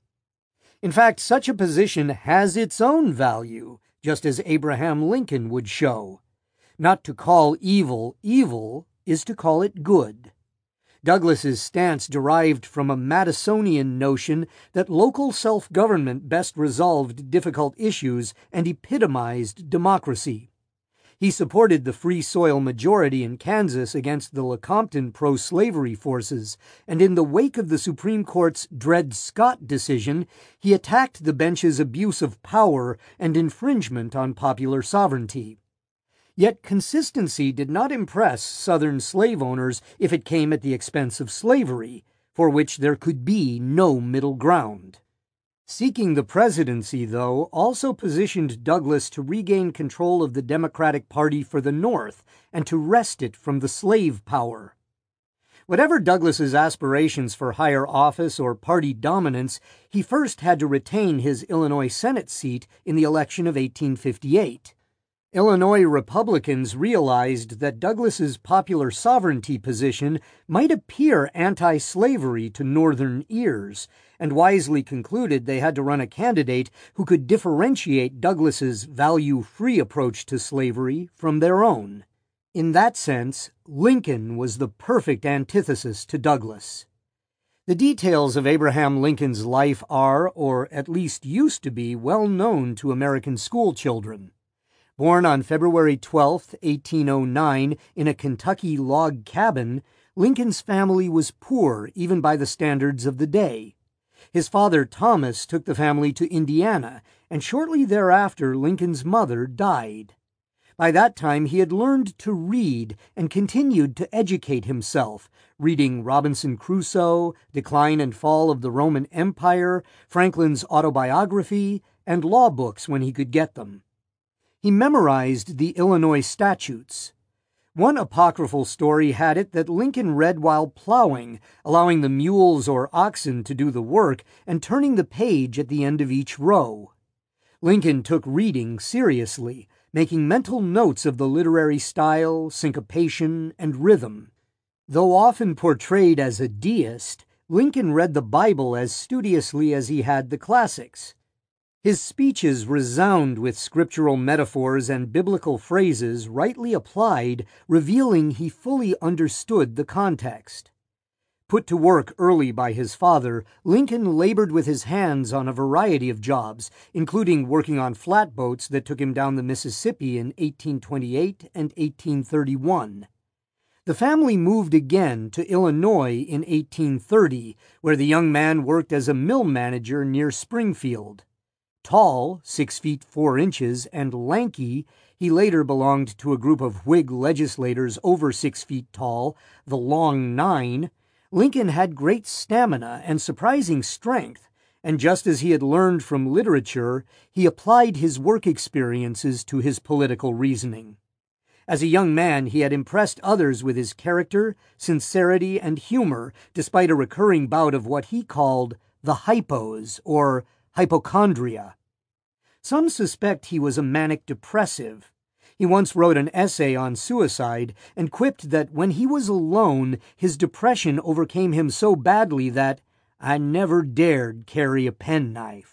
In fact, such a position has its own value, just as Abraham Lincoln would show. Not to call evil evil is to call it good. Douglas's stance derived from a Madisonian notion that local self-government best resolved difficult issues and epitomized democracy. He supported the Free Soil majority in Kansas against the Lecompton pro-slavery forces, and in the wake of the Supreme Court's Dred Scott decision, he attacked the bench's abuse of power and infringement on popular sovereignty. Yet consistency did not impress Southern slave owners if it came at the expense of slavery, for which there could be no middle ground. Seeking the presidency, though, also positioned Douglas to regain control of the Democratic Party for the North and to wrest it from the slave power. Whatever Douglas's aspirations for higher office or party dominance, he first had to retain his Illinois Senate seat in the election of 1858. Illinois Republicans realized that Douglas's popular sovereignty position might appear anti-slavery to Northern ears, and wisely concluded they had to run a candidate who could differentiate Douglas's value-free approach to slavery from their own. In that sense, Lincoln was the perfect antithesis to Douglas. The details of Abraham Lincoln's life are, or at least used to be, well known to American schoolchildren. Born on February 12, 1809, in a Kentucky log cabin, Lincoln's family was poor even by the standards of the day. His father, Thomas, took the family to Indiana, and shortly thereafter Lincoln's mother died. By that time he had learned to read and continued to educate himself, reading Robinson Crusoe, Decline and Fall of the Roman Empire, Franklin's autobiography, and law books when he could get them. He memorized the Illinois statutes. One apocryphal story had it that Lincoln read while plowing, allowing the mules or oxen to do the work and turning the page at the end of each row. Lincoln took reading seriously, making mental notes of the literary style, syncopation, and rhythm. Though often portrayed as a deist, Lincoln read the Bible as studiously as he had the classics. His speeches resound with scriptural metaphors and biblical phrases rightly applied, revealing he fully understood the context. Put to work early by his father, Lincoln labored with his hands on a variety of jobs, including working on flatboats that took him down the Mississippi in 1828 and 1831. The family moved again to Illinois in 1830, where the young man worked as a mill manager near Springfield. Tall, 6 feet 4 inches, and lanky, he later belonged to a group of Whig legislators over 6 feet tall, the Long Nine. Lincoln had great stamina and surprising strength, and just as he had learned from literature, he applied his work experiences to his political reasoning. As a young man, he had impressed others with his character, sincerity, and humor, despite a recurring bout of what he called the hypos, or hypochondria. Some suspect he was a manic depressive. He once wrote an essay on suicide and quipped that when he was alone, his depression overcame him so badly that "I never dared carry a penknife."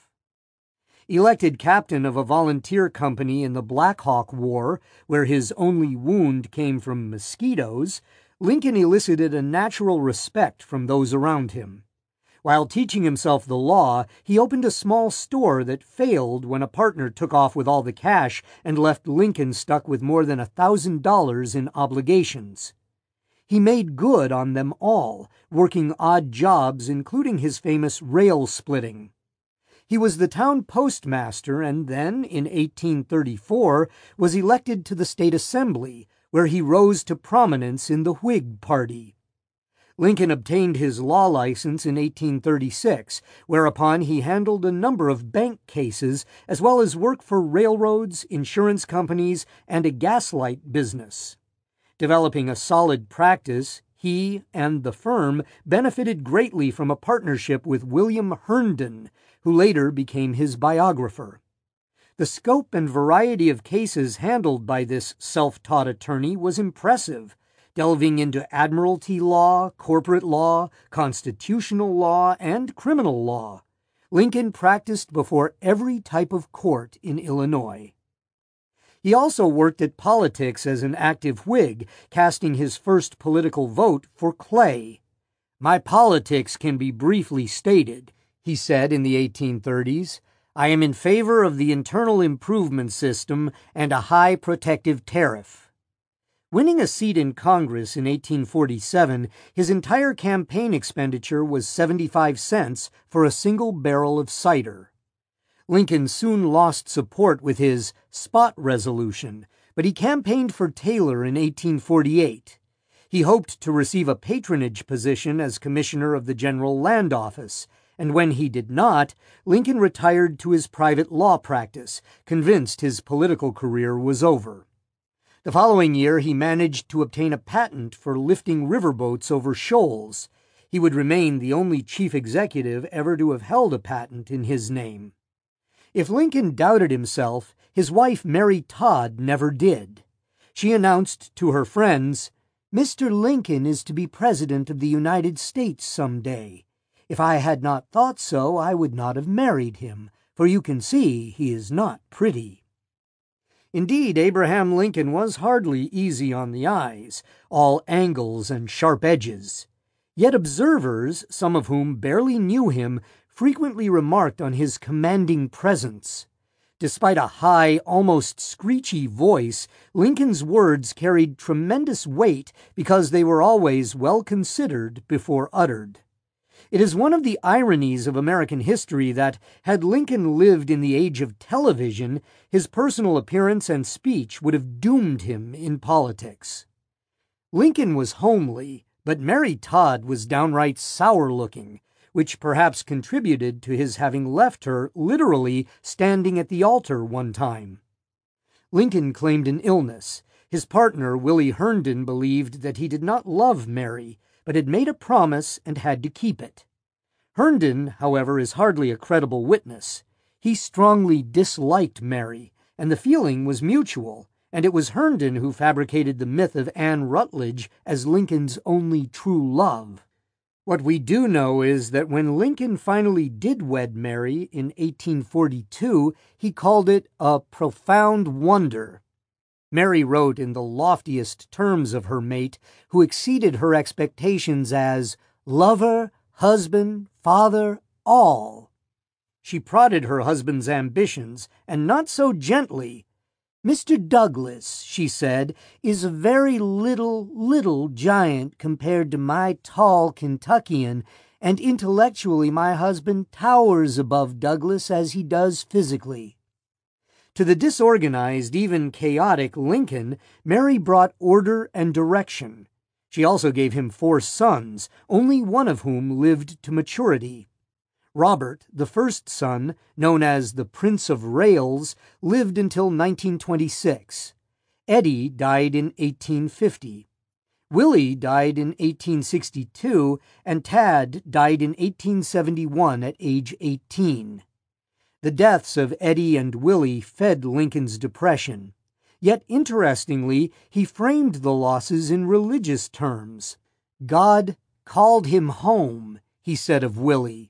Elected captain of a volunteer company in the Black Hawk War, where his only wound came from mosquitoes, Lincoln elicited a natural respect from those around him. While teaching himself the law, he opened a small store that failed when a partner took off with all the cash and left Lincoln stuck with more than $1,000 in obligations. He made good on them all, working odd jobs, including his famous rail splitting. He was the town postmaster and then, in 1834, was elected to the state assembly, where he rose to prominence in the Whig Party. Lincoln obtained his law license in 1836, whereupon he handled a number of bank cases as well as work for railroads, insurance companies, and a gaslight business. Developing a solid practice, he and the firm benefited greatly from a partnership with William Herndon, who later became his biographer. The scope and variety of cases handled by this self-taught attorney was impressive, delving into admiralty law, corporate law, constitutional law, and criminal law. Lincoln practiced before every type of court in Illinois. He also worked at politics as an active Whig, casting his first political vote for Clay. "My politics can be briefly stated," he said in the 1830s. "I am in favor of the internal improvement system and a high protective tariff." Winning a seat in Congress in 1847, his entire campaign expenditure was 75 cents for a single barrel of cider. Lincoln soon lost support with his spot resolution, but he campaigned for Taylor in 1848. He hoped to receive a patronage position as commissioner of the General Land Office, and when he did not, Lincoln retired to his private law practice, convinced his political career was over. The following year, he managed to obtain a patent for lifting riverboats over shoals. He would remain the only chief executive ever to have held a patent in his name. If Lincoln doubted himself, his wife Mary Todd never did. She announced to her friends, "Mr. Lincoln is to be President of the United States some day. If I had not thought so, I would not have married him, for you can see he is not pretty." Indeed, Abraham Lincoln was hardly easy on the eyes, all angles and sharp edges. Yet observers, some of whom barely knew him, frequently remarked on his commanding presence. Despite a high, almost screechy voice, Lincoln's words carried tremendous weight because they were always well considered before uttered. It is one of the ironies of American history that, had Lincoln lived in the age of television, his personal appearance and speech would have doomed him in politics. Lincoln was homely, but Mary Todd was downright sour-looking, which perhaps contributed to his having left her literally standing at the altar one time. Lincoln claimed an illness. His partner, Willie Herndon, believed that he did not love Mary, but had made a promise and had to keep it. Herndon, however, is hardly a credible witness. He strongly disliked Mary, and the feeling was mutual, and it was Herndon who fabricated the myth of Anne Rutledge as Lincoln's only true love. What we do know is that when Lincoln finally did wed Mary in 1842, he called it a profound wonder. Mary wrote in the loftiest terms of her mate, who exceeded her expectations as lover, husband, father, all. She prodded her husband's ambitions, and not so gently. "Mr. Douglas," she said, "is a very little giant compared to my tall Kentuckian, and intellectually my husband towers above Douglas as he does physically." To the disorganized, even chaotic Lincoln, Mary brought order and direction. She also gave him 4 sons, only one of whom lived to maturity. Robert, the first son, known as the Prince of Rails, lived until 1926. Eddie died in 1850. Willie died in 1862, and Tad died in 1871 at age 18. The deaths of Eddie and Willie fed Lincoln's depression. Yet, interestingly, he framed the losses in religious terms. God called him home, he said of Willie.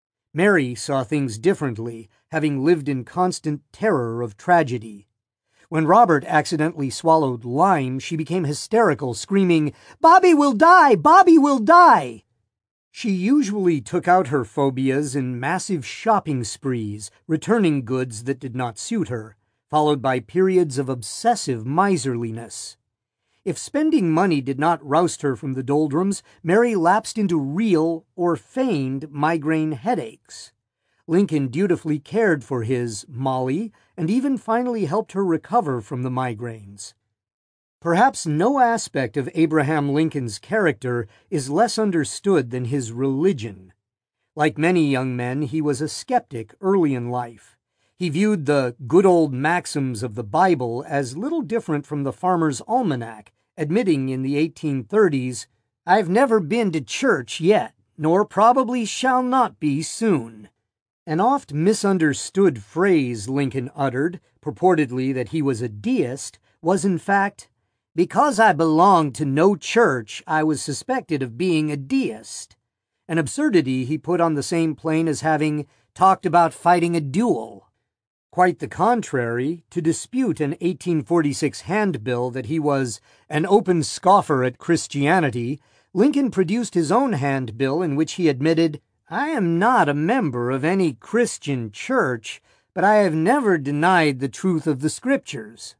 Mary saw things differently, having lived in constant terror of tragedy. When Robert accidentally swallowed lime, she became hysterical, screaming, "Bobby will die! Bobby will die!" She usually took out her phobias in massive shopping sprees, returning goods that did not suit her, followed by periods of obsessive miserliness. If spending money did not roust her from the doldrums, Mary lapsed into real or feigned migraine headaches. Lincoln dutifully cared for his Molly and even finally helped her recover from the migraines. Perhaps no aspect of Abraham Lincoln's character is less understood than his religion. Like many young men, he was a skeptic early in life. He viewed the good old maxims of the Bible as little different from the Farmer's Almanac, admitting in the 1830s, "I've never been to church yet, nor probably shall not be soon." An oft misunderstood phrase Lincoln uttered, purportedly that he was a deist, was in fact, "Because I belonged to no church, I was suspected of being a deist," an absurdity he put on the same plane as having talked about fighting a duel. Quite the contrary, to dispute an 1846 handbill that he was an open scoffer at Christianity, Lincoln produced his own handbill in which he admitted, "I am not a member of any Christian church, but I have never denied the truth of the Scriptures."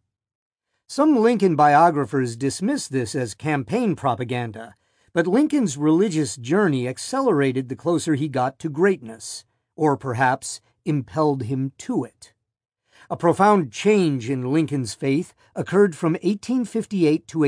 Some Lincoln biographers dismiss this as campaign propaganda, but Lincoln's religious journey accelerated the closer he got to greatness, or perhaps impelled him to it. A profound change in Lincoln's faith occurred from 1858 to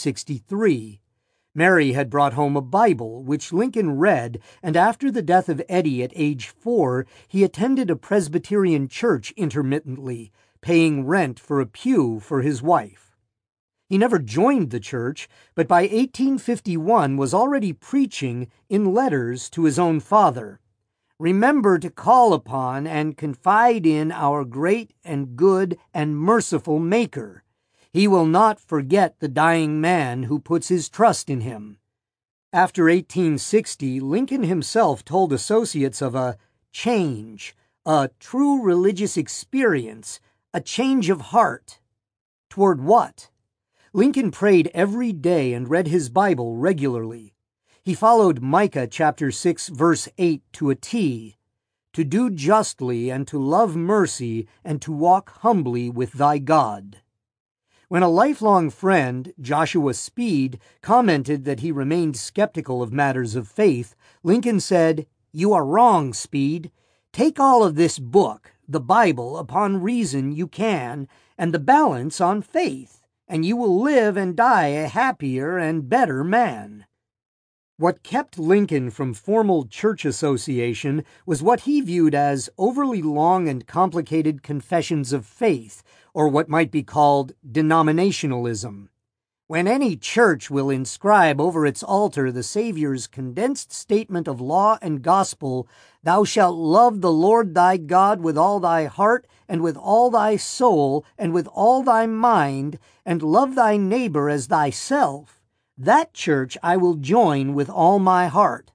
1863. Mary had brought home a Bible, which Lincoln read, and after the death of Eddie at age 4, he attended a Presbyterian church intermittently, paying rent for a pew for his wife. He never joined the church, but by 1851 was already preaching in letters to his own father. "Remember to call upon and confide in our great and good and merciful Maker. He will not forget the dying man who puts his trust in him." After 1860, Lincoln himself told associates of a change, a true religious experience, a change of heart. Toward what? Lincoln prayed every day and read his Bible regularly. He followed Micah chapter 6, verse 8 to a T, "To do justly and to love mercy and to walk humbly with thy God." When a lifelong friend, Joshua Speed, commented that he remained skeptical of matters of faith, Lincoln said, "You are wrong, Speed. Take all of this book, the Bible, upon reason you can, and the balance on faith, and you will live and die a happier and better man." What kept Lincoln from formal church association was what he viewed as overly long and complicated confessions of faith, or what might be called denominationalism. When any church will inscribe over its altar the Savior's condensed statement of law and gospel, "Thou shalt love the Lord thy God with all thy heart, and with all thy soul, and with all thy mind, and love thy neighbor as thyself," that church I will join with all my heart.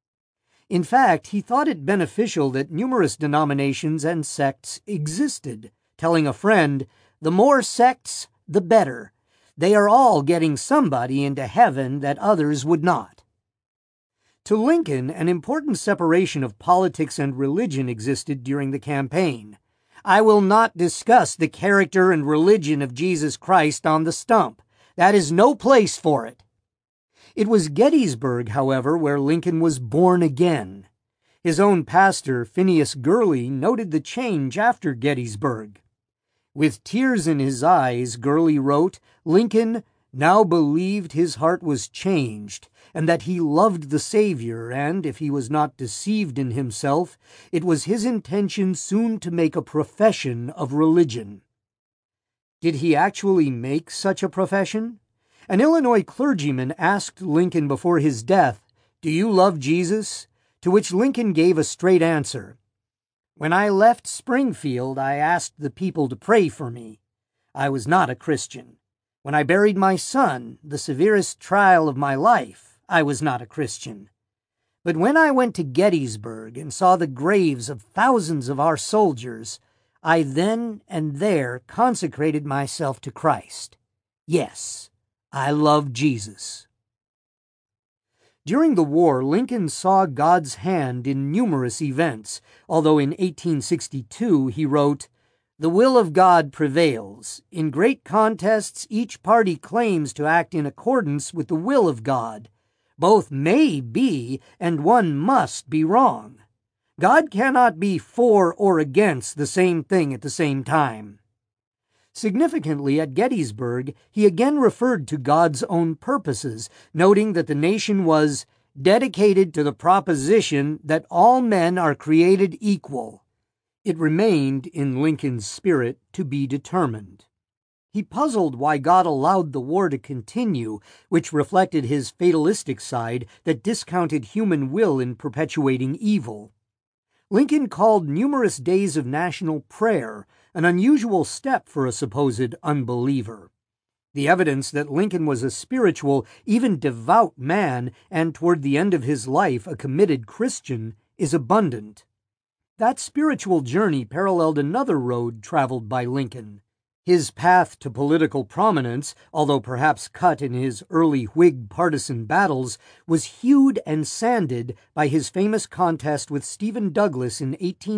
In fact, he thought it beneficial that numerous denominations and sects existed, telling a friend, "The more sects, the better. They are all getting somebody into heaven that others would not." To Lincoln, an important separation of politics and religion existed during the campaign. "I will not discuss the character and religion of Jesus Christ on the stump. That is no place for it." It was Gettysburg, however, where Lincoln was born again. His own pastor, Phineas Gurley, noted the change after Gettysburg. With tears in his eyes, Gurley wrote, Lincoln now believed his heart was changed, and that he loved the Savior, and, if he was not deceived in himself, it was his intention soon to make a profession of religion. Did he actually make such a profession? An Illinois clergyman asked Lincoln before his death, "Do you love Jesus?" To which Lincoln gave a straight answer. "When I left Springfield, I asked the people to pray for me. I was not a Christian. When I buried my son, the severest trial of my life, I was not a Christian. But when I went to Gettysburg and saw the graves of thousands of our soldiers, I then and there consecrated myself to Christ. Yes, I love Jesus." During the war, Lincoln saw God's hand in numerous events, although in 1862 he wrote, "The will of God prevails. In great contests, each party claims to act in accordance with the will of God. Both may be, and one must be wrong. God cannot be for or against the same thing at the same time." Significantly, at Gettysburg, he again referred to God's own purposes, noting that the nation was dedicated to the proposition that all men are created equal. It remained, in Lincoln's spirit, to be determined. He puzzled why God allowed the war to continue, which reflected his fatalistic side that discounted human will in perpetuating evil. Lincoln called numerous days of national prayer, an unusual step for a supposed unbeliever. The evidence that Lincoln was a spiritual, even devout man, and toward the end of his life a committed Christian, is abundant. That spiritual journey paralleled another road traveled by Lincoln. His path to political prominence, although perhaps cut in his early Whig partisan battles, was hewed and sanded by his famous contest with Stephen Douglas in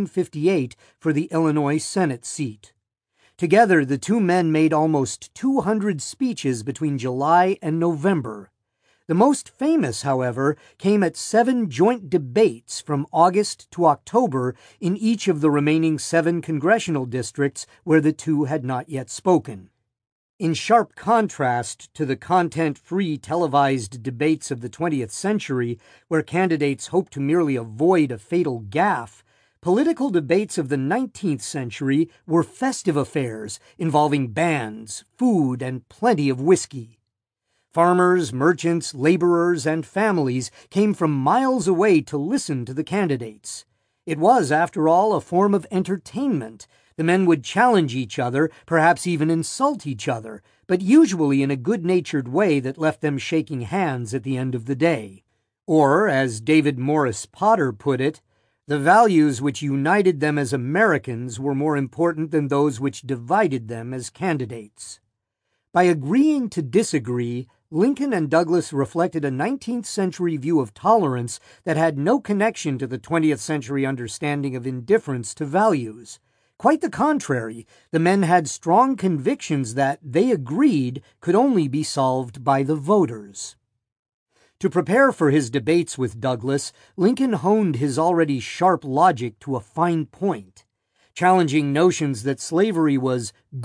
1858 for the Illinois Senate seat. Together, the two men made almost 200 speeches between July and November. The most famous, however, came at 7 joint debates from August to October in each of the remaining 7 congressional districts where the two had not yet spoken. In sharp contrast to the content-free televised debates of the 20th century, where candidates hoped to merely avoid a fatal gaffe, political debates of the 19th century were festive affairs involving bands, food, and plenty of whiskey. Farmers, merchants, laborers, and families came from miles away to listen to the candidates. It was, after all, a form of entertainment. The men would challenge each other, perhaps even insult each other, but usually in a good-natured way that left them shaking hands at the end of the day. Or, as David Morris Potter put it, the values which united them as Americans were more important than those which divided them as candidates. By agreeing to disagree, Lincoln and Douglas reflected a 19th century view of tolerance that had no connection to the 20th century understanding of indifference to values. Quite the contrary, the men had strong convictions that, they agreed, could only be solved by the voters. To prepare for his debates with Douglas, Lincoln honed his already sharp logic to a fine point, challenging notions that slavery was